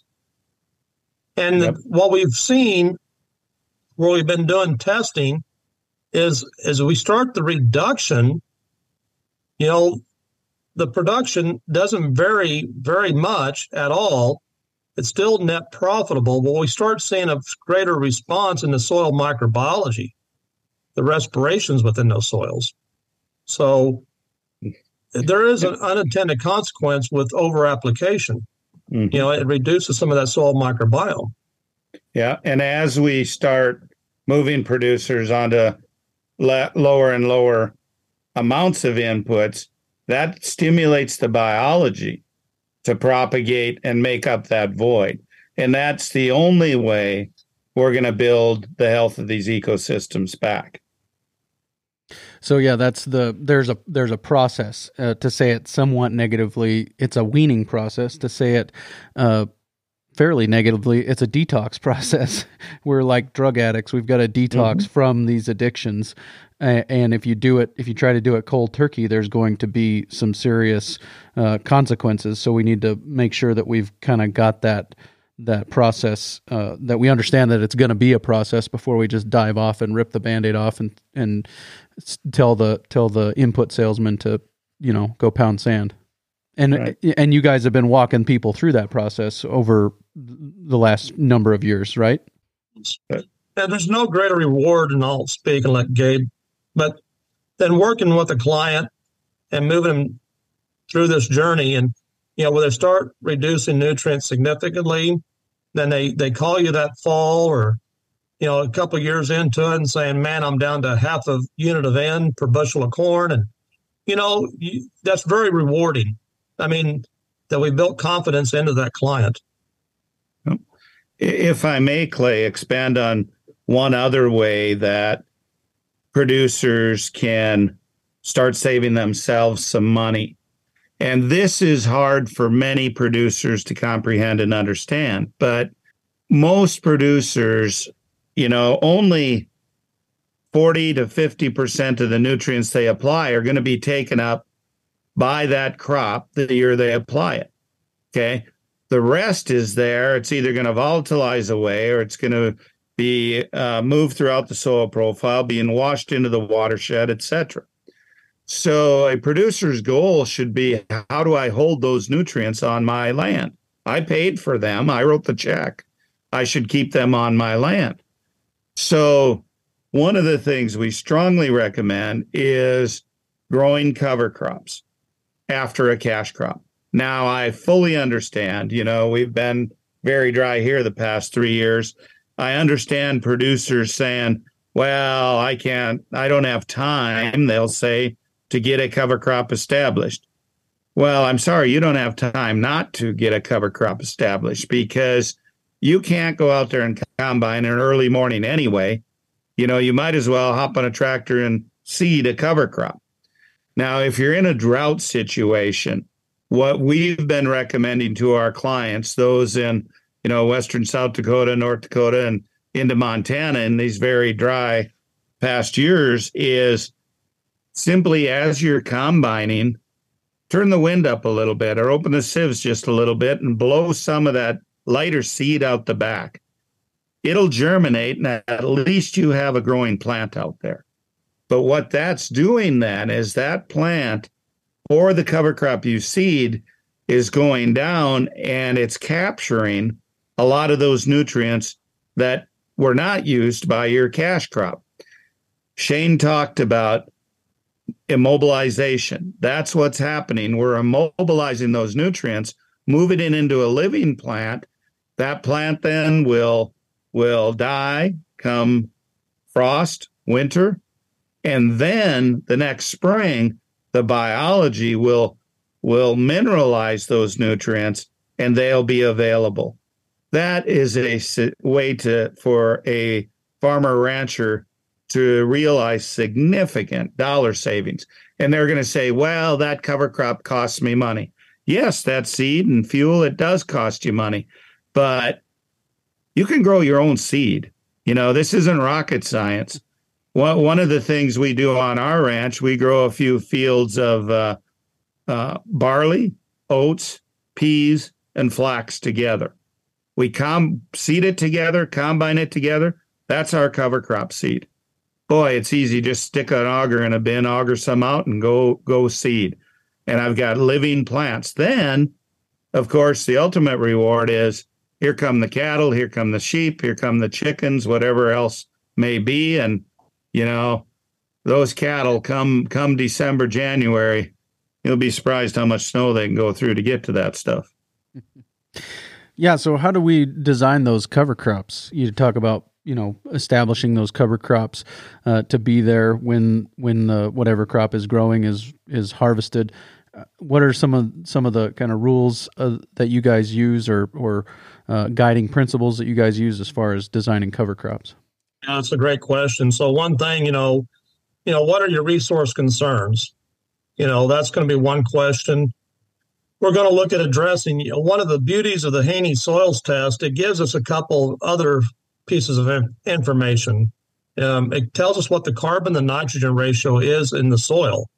And yep. What we've seen, where we've been doing testing, is as we start the reduction, you know, the production doesn't vary very much at all. It's still net profitable, but we start seeing a greater response in the soil microbiology, the respirations within those soils. So there is an unintended consequence with over-application. Mm-hmm. You know, it reduces some of that soil microbiome. Yeah, and as we start moving producers onto le- lower and lower amounts of inputs, that stimulates the biology to propagate and make up that void. And that's the only way we're going to build the health of these ecosystems back. So yeah, that's the there's a there's a process. Uh, to say it somewhat negatively, it's a weaning process. To say it uh, fairly negatively, it's a detox process. We're like drug addicts. We've got to detox mm-hmm. from these addictions. Uh, and if you do it, if you try to do it cold turkey, there's going to be some serious uh, consequences. So we need to make sure that we've kind of got that that process, uh, that we understand that it's going to be a process before we just dive off and rip the Band-Aid off and and tell the tell the input salesman to, you know, go pound sand. And right. and you guys have been walking people through that process over the last number of years, right? And there's no greater reward, and I'll speak and let Gabe, but then working with a client and moving them through this journey, and you know, when they start reducing nutrients significantly, then they they call you that fall or you know a couple of years into it and saying, "Man, I'm down to half a unit of N per bushel of corn," and you know you, that's very rewarding. I mean, that we built confidence into that client. If I may, Clay, expand on one other way that producers can start saving themselves some money. And this is hard for many producers to comprehend and understand, but most producers, you know, only forty to fifty percent of the nutrients they apply are going to be taken up by that crop the year they apply it. Okay. The rest is there. It's either going to volatilize away or it's going to be uh, moved throughout the soil profile, being washed into the watershed, et cetera. So a producer's goal should be, how do I hold those nutrients on my land? I paid for them. I wrote the check. I should keep them on my land. So one of the things we strongly recommend is growing cover crops after a cash crop. Now, I fully understand, you know, we've been very dry here the past three years. I understand producers saying, well, I can't, I don't have time, they'll say, to get a cover crop established. Well, I'm sorry, you don't have time not to get a cover crop established because you can't go out there and combine in an early morning anyway. You know, you might as well hop on a tractor and seed a cover crop. Now, if you're in a drought situation, what we've been recommending to our clients, those in, you know, Western South Dakota, North Dakota, and into Montana in these very dry past years, is simply as you're combining, turn the wind up a little bit or open the sieves just a little bit and blow some of that lighter seed out the back. It'll germinate, and at least you have a growing plant out there. But what that's doing then is that plant or the cover crop you seed is going down and it's capturing a lot of those nutrients that were not used by your cash crop. Shane talked about immobilization. That's what's happening. We're immobilizing those nutrients, moving it into a living plant. That plant then will, will die come frost, winter, and then the next spring, the biology will will mineralize those nutrients and they'll be available. That is a way to for a farmer rancher to realize significant dollar savings. And they're going to say, well, that cover crop costs me money. Yes, that seed and fuel, it does cost you money, but you can grow your own seed. You know, this isn't rocket science. One, one of the things we do on our ranch, we grow a few fields of uh, uh, barley, oats, peas, and flax together. We com- seed it together, combine it together. That's our cover crop seed. Boy, it's easy. Just stick an auger in a bin, auger some out, and go go seed. And I've got living plants. Then, of course, the ultimate reward is here come the cattle, here come the sheep, here come the chickens, whatever else may be. And, you know, those cattle come come December, January, you'll be surprised how much snow they can go through to get to that stuff. Yeah, so how do we design those cover crops? You talk about, you know, establishing those cover crops uh, to be there when when the whatever crop is growing is is harvested. Uh, what are some of some of the kind of rules uh, that you guys use, or or uh, guiding principles that you guys use as far as designing cover crops? Yeah, that's a great question. So one thing, you know, you know, what are your resource concerns? You know, that's going to be one question. We're going to look at addressing, you know, one of the beauties of the Haney soils test. It gives us a couple other pieces of information. Um, it tells us what the carbon to nitrogen ratio is in the soil.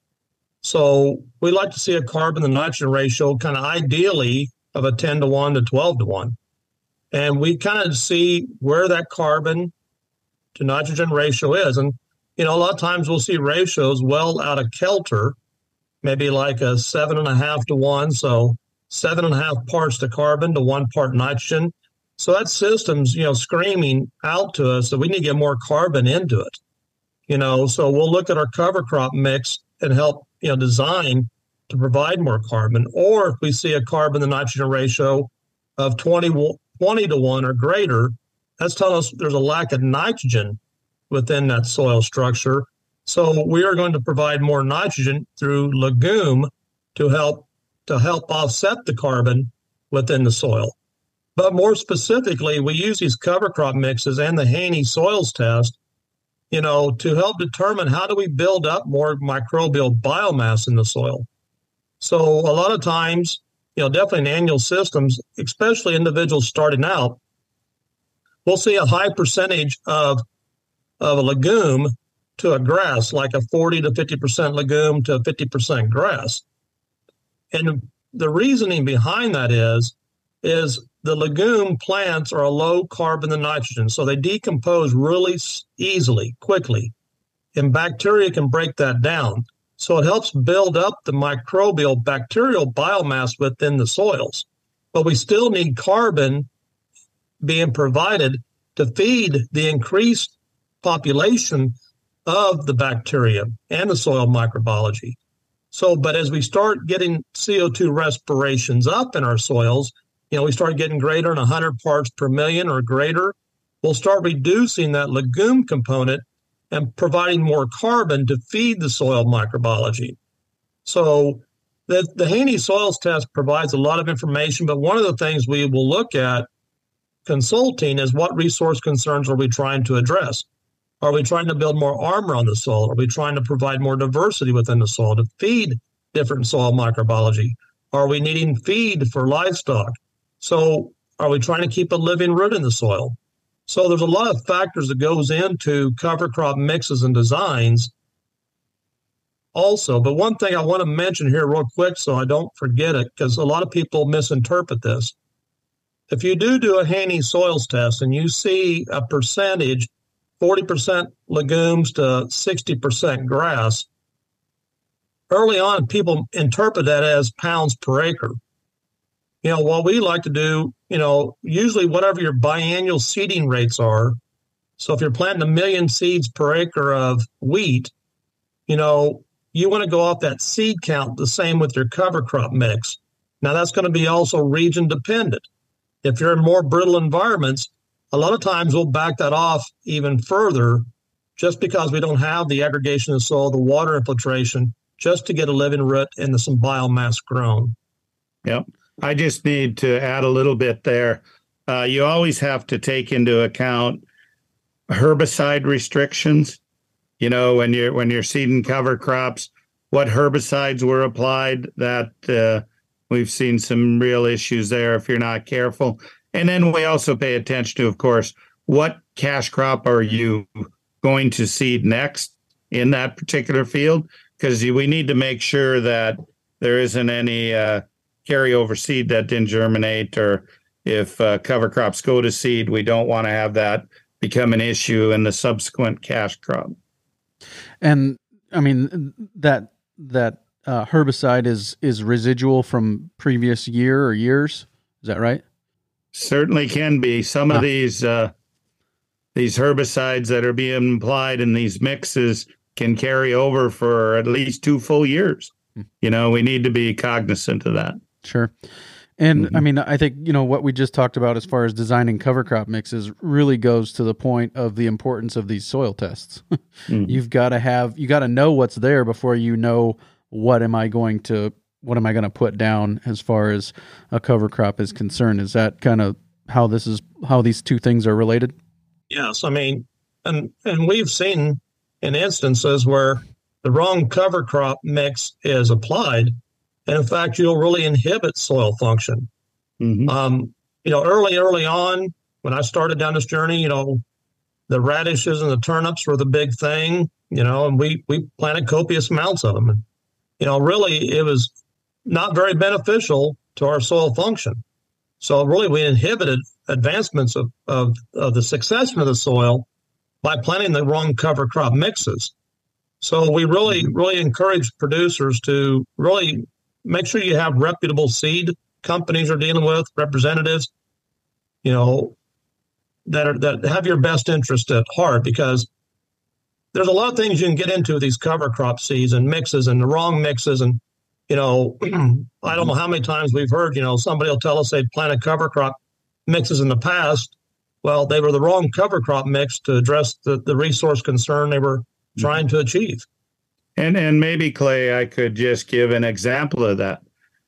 So we like to see a carbon to nitrogen ratio kind of ideally of a ten to one to twelve to one. And we kind of see where that carbon to nitrogen ratio is. And, you know, a lot of times we'll see ratios well out of kilter, maybe like a seven and a half to one. So seven and a half parts to carbon to one part nitrogen. So that system's, you know, screaming out to us that we need to get more carbon into it. You know, so we'll look at our cover crop mix and help, you know, design to provide more carbon. Or if we see a carbon to nitrogen ratio of twenty, twenty to one or greater, that's telling us there's a lack of nitrogen within that soil structure. So we are going to provide more nitrogen through legume to help to help offset the carbon within the soil. But more specifically, we use these cover crop mixes and the Haney soils test, you know, to help determine how do we build up more microbial biomass in the soil. So a lot of times, you know, definitely in annual systems, especially individuals starting out, we'll see a high percentage of, of a legume to a grass, like a forty to fifty percent legume to fifty percent grass. And the reasoning behind that is, is the legume plants are a low carbon to nitrogen, so they decompose really easily, quickly, and bacteria can break that down. So it helps build up the microbial bacterial biomass within the soils. But we still need carbon being provided to feed the increased population of the bacteria and the soil microbiology. So, but as we start getting C O two respirations up in our soils, you know, we start getting greater than one hundred parts per million or greater, we'll start reducing that legume component and providing more carbon to feed the soil microbiology. So the, the Haney soils test provides a lot of information, but one of the things we will look at consulting is what resource concerns are we trying to address? Are we trying to build more armor on the soil? Are we trying to provide more diversity within the soil to feed different soil microbiology? Are we needing feed for livestock? So are we trying to keep a living root in the soil? So there's a lot of factors that goes into cover crop mixes and designs also. But one thing I want to mention here real quick so I don't forget it, because a lot of people misinterpret this. If you do do a Haney soils test and you see a percentage, forty percent legumes to sixty percent grass, early on people interpret that as pounds per acre. You know, what we like to do, you know, usually whatever your biannual seeding rates are, so if you're planting a million seeds per acre of wheat, you know, you want to go off that seed count, the same with your cover crop mix. Now, that's going to be also region dependent. If you're in more brittle environments, a lot of times we'll back that off even further just because we don't have the aggregation of soil, the water infiltration just to get a living root and some biomass grown. Yep. I just need to add a little bit there. Uh, you always have to take into account herbicide restrictions. You know, when you're when you're seeding cover crops, what herbicides were applied. That uh, we've seen some real issues there if you're not careful. And then we also pay attention to, of course, what cash crop are you going to seed next in that particular field? Because we need to make sure that there isn't any uh, carryover seed that didn't germinate, or if uh, cover crops go to seed, we don't want to have that become an issue in the subsequent cash crop. And I mean, that that uh, herbicide is is residual from previous year or years. Is that right? Certainly can be. Some huh. of these uh, these herbicides that are being applied in these mixes can carry over for at least two full years. Hmm. You know, we need to be cognizant of that. Sure. And mm-hmm. I mean, I think, you know, what we just talked about as far as designing cover crop mixes really goes to the point of the importance of these soil tests. mm-hmm. You've got to have, you got to know what's there before you know what am I going to, what am I going to put down as far as a cover crop is concerned. Is that kind of how this is, how these two things are related? Yes. I mean, and, and we've seen in instances where the wrong cover crop mix is applied, and in fact, you'll really inhibit soil function. Mm-hmm. Um, you know, early, early on, when I started down this journey, you know, the radishes and the turnips were the big thing, you know, and we, we planted copious amounts of them. And, you know, really, it was not very beneficial to our soil function. So really, we inhibited advancements of, of, of the success of the soil by planting the wrong cover crop mixes. So we really, really encourage producers to really make sure you have reputable seed companies you're dealing with, representatives, you know, that are that have your best interest at heart, because there's a lot of things you can get into with these cover crop seeds and mixes and the wrong mixes. And, you know, I don't know how many times we've heard, you know, somebody will tell us they'd planted cover crop mixes in the past. Well, they were the wrong cover crop mix to address the, the resource concern they were trying to achieve. And and maybe, Clay, I could just give an example of that.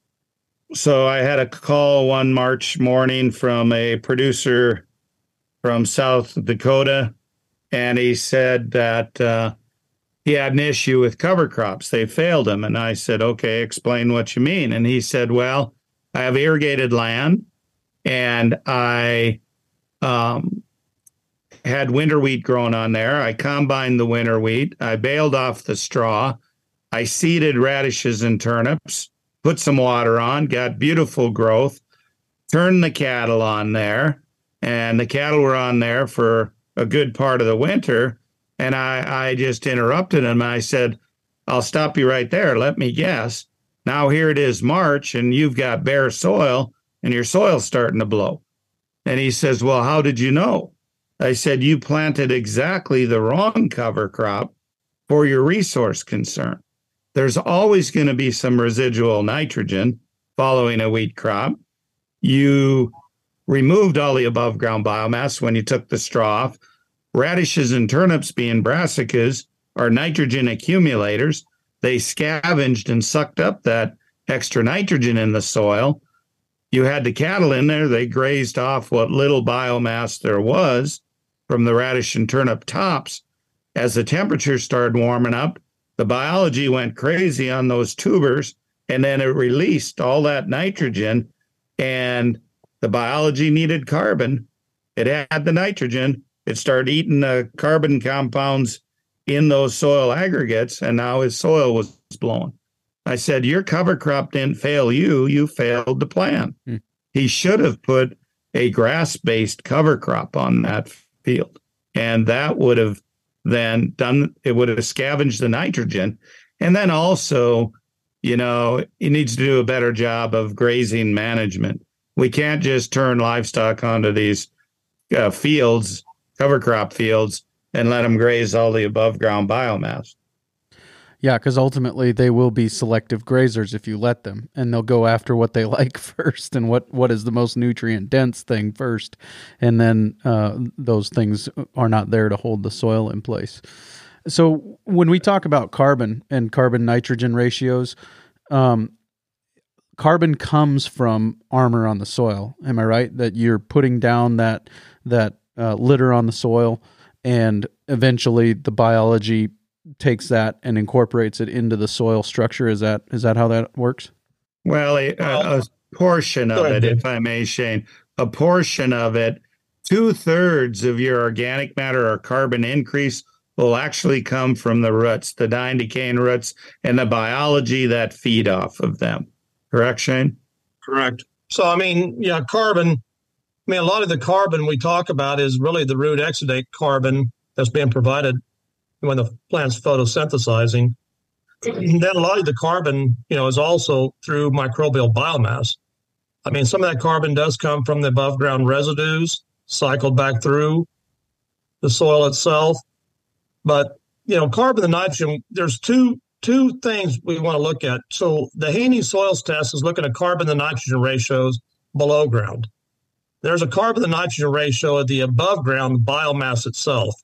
So I had a call one March morning from a producer from South Dakota, and he said that uh, he had an issue with cover crops. They failed him. And I said, okay, explain what you mean. And he said, well, I have irrigated land, and I um, had winter wheat growing on there. I combined the winter wheat. I baled off the straw. I seeded radishes and turnips, put some water on, got beautiful growth, turned the cattle on there, and the cattle were on there for a good part of the winter. And I, I just interrupted him. I said, I'll stop you right there. Let me guess. Now here it is March, and you've got bare soil, and your soil's starting to blow. And he says, well, how did you know? I said, you planted exactly the wrong cover crop for your resource concern. There's always going to be some residual nitrogen following a wheat crop. You removed all the above ground biomass when you took the straw off. Radishes and turnips, being brassicas, are nitrogen accumulators. They scavenged and sucked up that extra nitrogen in the soil. You had the cattle in there. They grazed off what little biomass there was from the radish and turnip tops. As the temperature started warming up, the biology went crazy on those tubers, and then it released all that nitrogen, and the biology needed carbon. It had the nitrogen. It started eating the carbon compounds in those soil aggregates, and now his soil was blown. I said, your cover crop didn't fail you. You failed the plan. Hmm. He should have put a grass-based cover crop on that field, and that would have then done, it would have scavenged the nitrogen. And then also, you know, he needs to do a better job of grazing management. We can't just turn livestock onto these uh, fields, cover crop fields, and let them graze all the above ground biomass. Yeah, because ultimately they will be selective grazers if you let them, and they'll go after what they like first and what, what is the most nutrient dense thing first, and then uh, those things are not there to hold the soil in place. So when we talk about carbon and carbon nitrogen ratios, um, carbon comes from armor on the soil. Am I right? That you're putting down that that uh, litter on the soil, and eventually the biology takes that and incorporates it into the soil structure. Is that is that how that works? Well, a, a, a portion of it, if I may, Shane, a portion of it, two thirds of your organic matter or carbon increase will actually come from the roots, the dying, decaying roots, and the biology that feed off of them. Correct, Shane? Correct. So, I mean, yeah, carbon, I mean, a lot of the carbon we talk about is really the root exudate carbon that's being provided when the plant's photosynthesizing. And then a lot of the carbon, you know, is also through microbial biomass. I mean, some of that carbon does come from the above ground residues cycled back through the soil itself. But, you know, carbon and nitrogen, there's two two things we want to look at. So the Haney soils test is looking at carbon to nitrogen ratios below ground. There's a carbon to nitrogen ratio at the above ground biomass itself.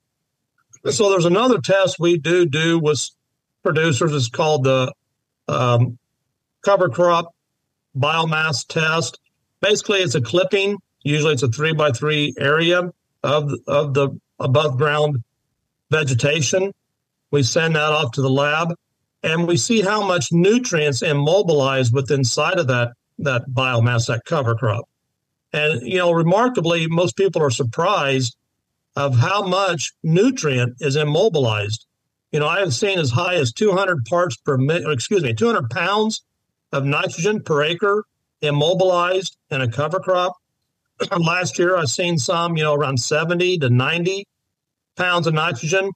So there's another test we do do with producers. It's called the um, cover crop biomass test. Basically, it's a clipping. Usually it's a three by three area of, of the above ground vegetation. We send that off to the lab, and we see how much nutrients immobilize within inside of that, that biomass, that cover crop. And, you know, remarkably, most people are surprised of how much nutrient is immobilized. You know, I have seen as high as two hundred parts per minute, excuse me, two hundred pounds of nitrogen per acre immobilized in a cover crop. Last year, I've seen some, you know, around seventy to ninety pounds of nitrogen.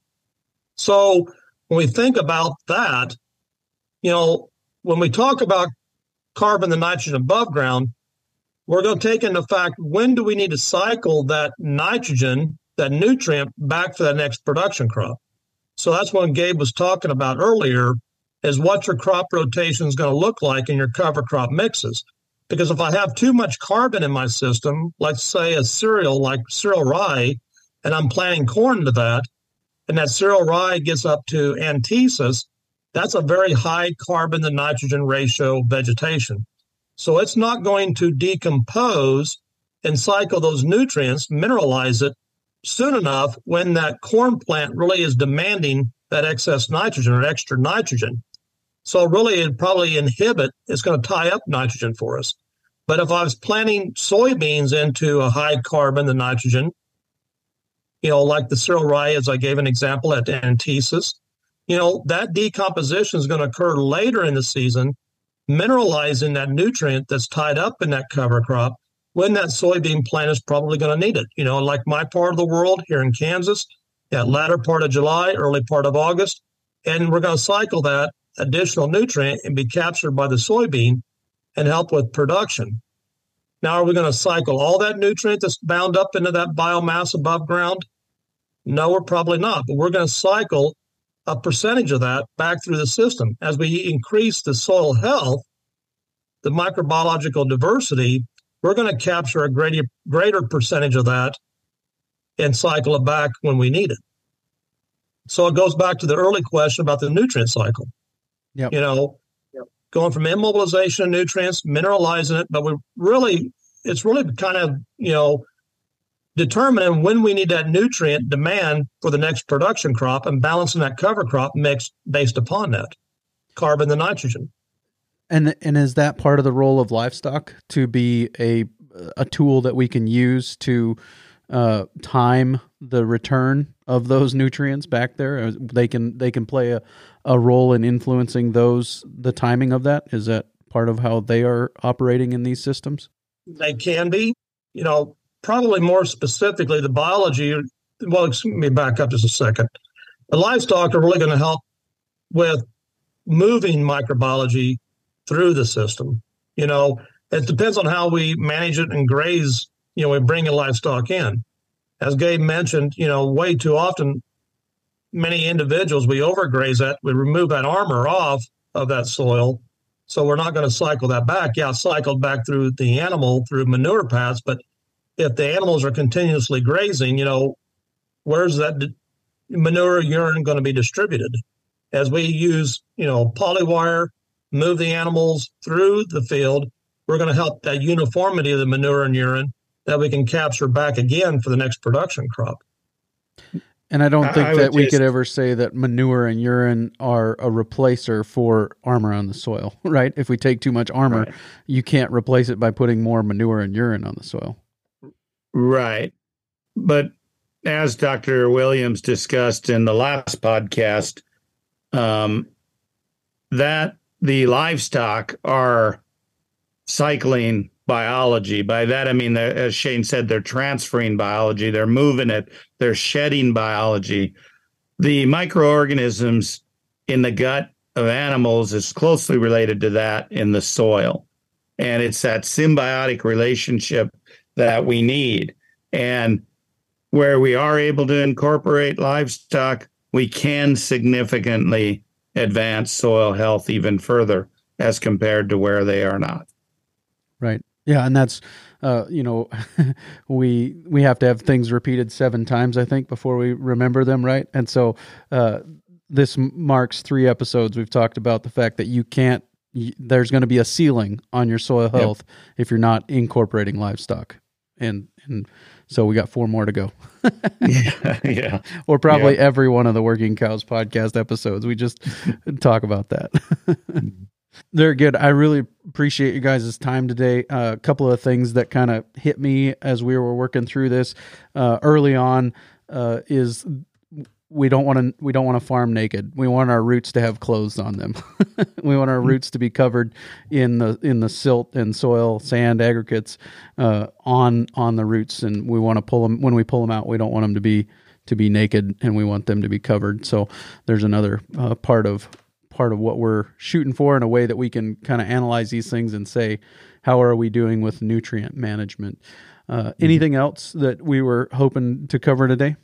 So when we think about that, you know, when we talk about carbon to nitrogen above ground, we're going to take into fact, when do we need to cycle that nitrogen, that nutrient, back for the next production crop? So that's what Gabe was talking about earlier, is what your crop rotation is going to look like in your cover crop mixes. Because if I have too much carbon in my system, let's say a cereal like cereal rye, and I'm planting corn to that, and that cereal rye gets up to antithesis, that's a very high carbon to nitrogen ratio vegetation. So it's not going to decompose and cycle those nutrients, mineralize it soon enough when that corn plant really is demanding that excess nitrogen or extra nitrogen. So really it probably inhibit, it's going to tie up nitrogen for us. But if I was planting soybeans into a high carbon to nitrogen, you know, like the cereal rye, as I gave an example at antithesis, you know, that decomposition is going to occur later in the season, mineralizing that nutrient that's tied up in that cover crop when that soybean plant is probably going to need it. You know, like my part of the world here in Kansas, that latter part of July, early part of August, and we're going to cycle that additional nutrient and be captured by the soybean and help with production. Now, are we going to cycle all that nutrient that's bound up into that biomass above ground? No, we're probably not, but we're going to cycle a percentage of that back through the system. As we increase the soil health, the microbiological diversity, we're going to capture a greater, greater percentage of that and cycle it back when we need it. So it goes back to the early question about the nutrient cycle. Yep. You know, yep. Going from immobilization of nutrients, mineralizing it, but we really, it's really kind of, you know, determining when we need that nutrient demand for the next production crop and balancing that cover crop mix based upon that carbon to nitrogen. And and is that part of the role of livestock, to be a a tool that we can use to uh, time the return of those nutrients back there? They can they can play a, a role in influencing those the timing of that. Is that part of how they are operating in these systems? They can be. You know, probably more specifically, the biology. Well, let me back up just a second. The livestock are really going to help with moving microbiology through the system. You know, it depends on how we manage it and graze, you know, we bring a livestock in. As Gabe mentioned, you know, way too often, many individuals, we overgraze that, we remove that armor off of that soil. So we're not going to cycle that back. Yeah, cycled back through the animal, through manure paths. But if the animals are continuously grazing, you know, where's that manure urine going to be distributed? As we use, you know, polywire, move the animals through the field, we're going to help that uniformity of the manure and urine that we can capture back again for the next production crop. And I don't think I that we just, could ever say that manure and urine are a replacer for armor on the soil, right? If we take too much armor, right. you can't replace it by putting more manure and urine on the soil. Right. But as Doctor Williams discussed in the last podcast, um, that the livestock are cycling biology. By that, I mean, as Shane said, they're transferring biology, they're moving it, they're shedding biology. The microorganisms in the gut of animals is closely related to that in the soil. And it's that symbiotic relationship that we need. And where we are able to incorporate livestock, we can significantly advance soil health even further as compared to where they are not. Right. Yeah, and that's, uh, you know, we we have to have things repeated seven times, I think, before we remember them, right? And so uh, this marks three episodes. We've talked about the fact that you can't, y- there's going to be a ceiling on your soil health yep. if you're not incorporating livestock. And and so we got four more to go. yeah, yeah. Or probably yeah. every one of the Working Cows podcast episodes. We just talk about that. Very good. I really appreciate you guys' time today. Uh, a couple of things that kind of hit me as we were working through this uh, early on uh, is we don't want to we don't want to farm naked. We want our roots to have clothes on them. We want our roots to be covered in the in the silt and soil, sand, aggregates uh, on on the roots, and we want to pull them when we pull them out. We don't want them to be to be naked, and we want them to be covered. So there's another uh, part of. part of what we're shooting for in a way that we can kind of analyze these things and say, how are we doing with nutrient management? Uh, mm-hmm. Anything else that we were hoping to cover today?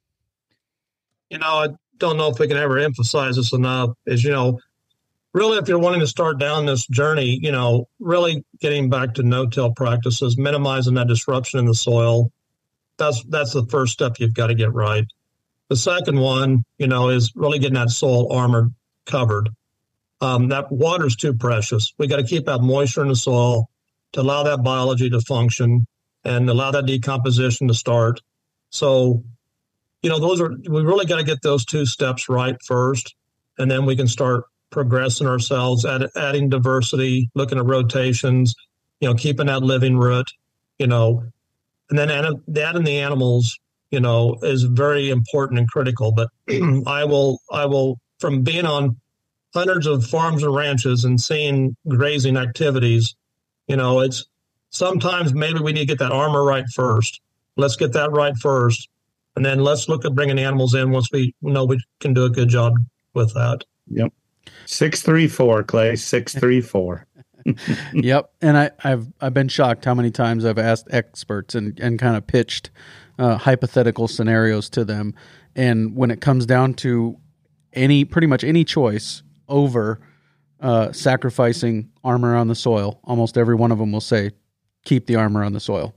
You know, I don't know if we can ever emphasize this enough is, you know, really, if you're wanting to start down this journey, you know, really getting back to no-till practices, minimizing that disruption in the soil, that's, that's the first step you've got to get right. The second one, you know, is really getting that soil armor covered. Um, that water's too precious. We got to keep that moisture in the soil to allow that biology to function and allow that decomposition to start. So, you know, those are, we really got to get those two steps right first, and then we can start progressing ourselves, add, adding diversity, looking at rotations, you know, keeping that living root, you know, and then add, adding the animals, you know, is very important and critical. But I will, I will, from being on hundreds of farms and ranches and seeing grazing activities, you know, it's sometimes maybe we need to get that armor right first. Let's get that right first. And then let's look at bringing animals in once we know we can do a good job with that. Yep. six three four, Clay, six three four. Yep. And I, I've I've been shocked how many times I've asked experts and, and kind of pitched uh, hypothetical scenarios to them. And when it comes down to any pretty much any choice over uh, sacrificing armor on the soil, almost every one of them will say, keep the armor on the soil.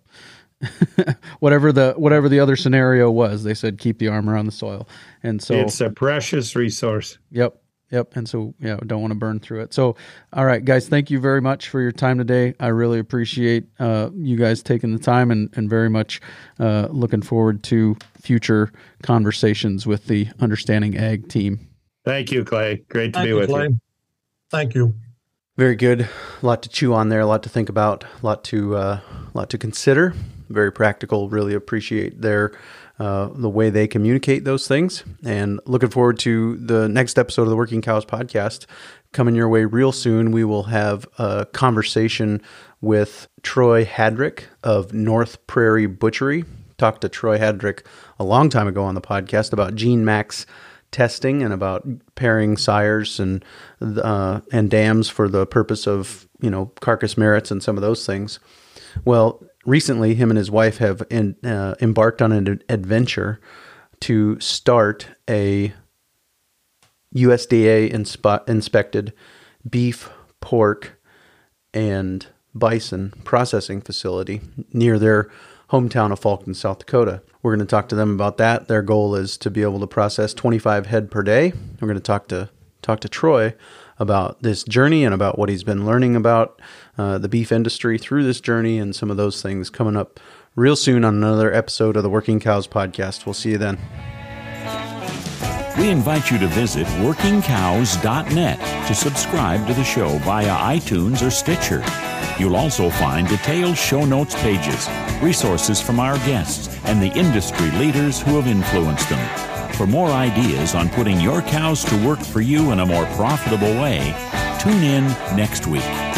whatever the whatever the other scenario was, they said keep the armor on the soil. And so it's a precious resource. Yep. Yep. And so, yeah, don't want to burn through it. So, all right, guys, thank you very much for your time today. I really appreciate uh, you guys taking the time and, and very much uh, looking forward to future conversations with the Understanding Ag team. Thank you, Clay. Great to Thank be you, with Clay. you. Thank you. Very good. A lot to chew on there, a lot to think about, a lot to, uh, a lot to consider. Very practical. Really appreciate their Uh, the way they communicate those things, and looking forward to the next episode of the Working Cows podcast coming your way real soon. We will have a conversation with Troy Hadrick of North Prairie Butchery. Talked to Troy Hadrick a long time ago on the podcast about GeneMax testing and about pairing sires and uh, and dams for the purpose of, you know, carcass merits and some of those things. Well, recently, him and his wife have in, uh, embarked on an adventure to start a U S D A inspe- inspected beef, pork, and bison processing facility near their hometown of Falkton, South Dakota. We're going to talk to them about that. Their goal is to be able to process twenty-five head per day. We're going to talk to talk to Troy about this journey and about what he's been learning about uh, the beef industry through this journey and some of those things coming up real soon on another episode of the Working Cows Podcast. We'll see you then. We invite you to visit working cows dot net to subscribe to the show via iTunes or Stitcher. You'll also find detailed show notes pages, resources from our guests, and the industry leaders who have influenced them. For more ideas on putting your cows to work for you in a more profitable way, tune in next week.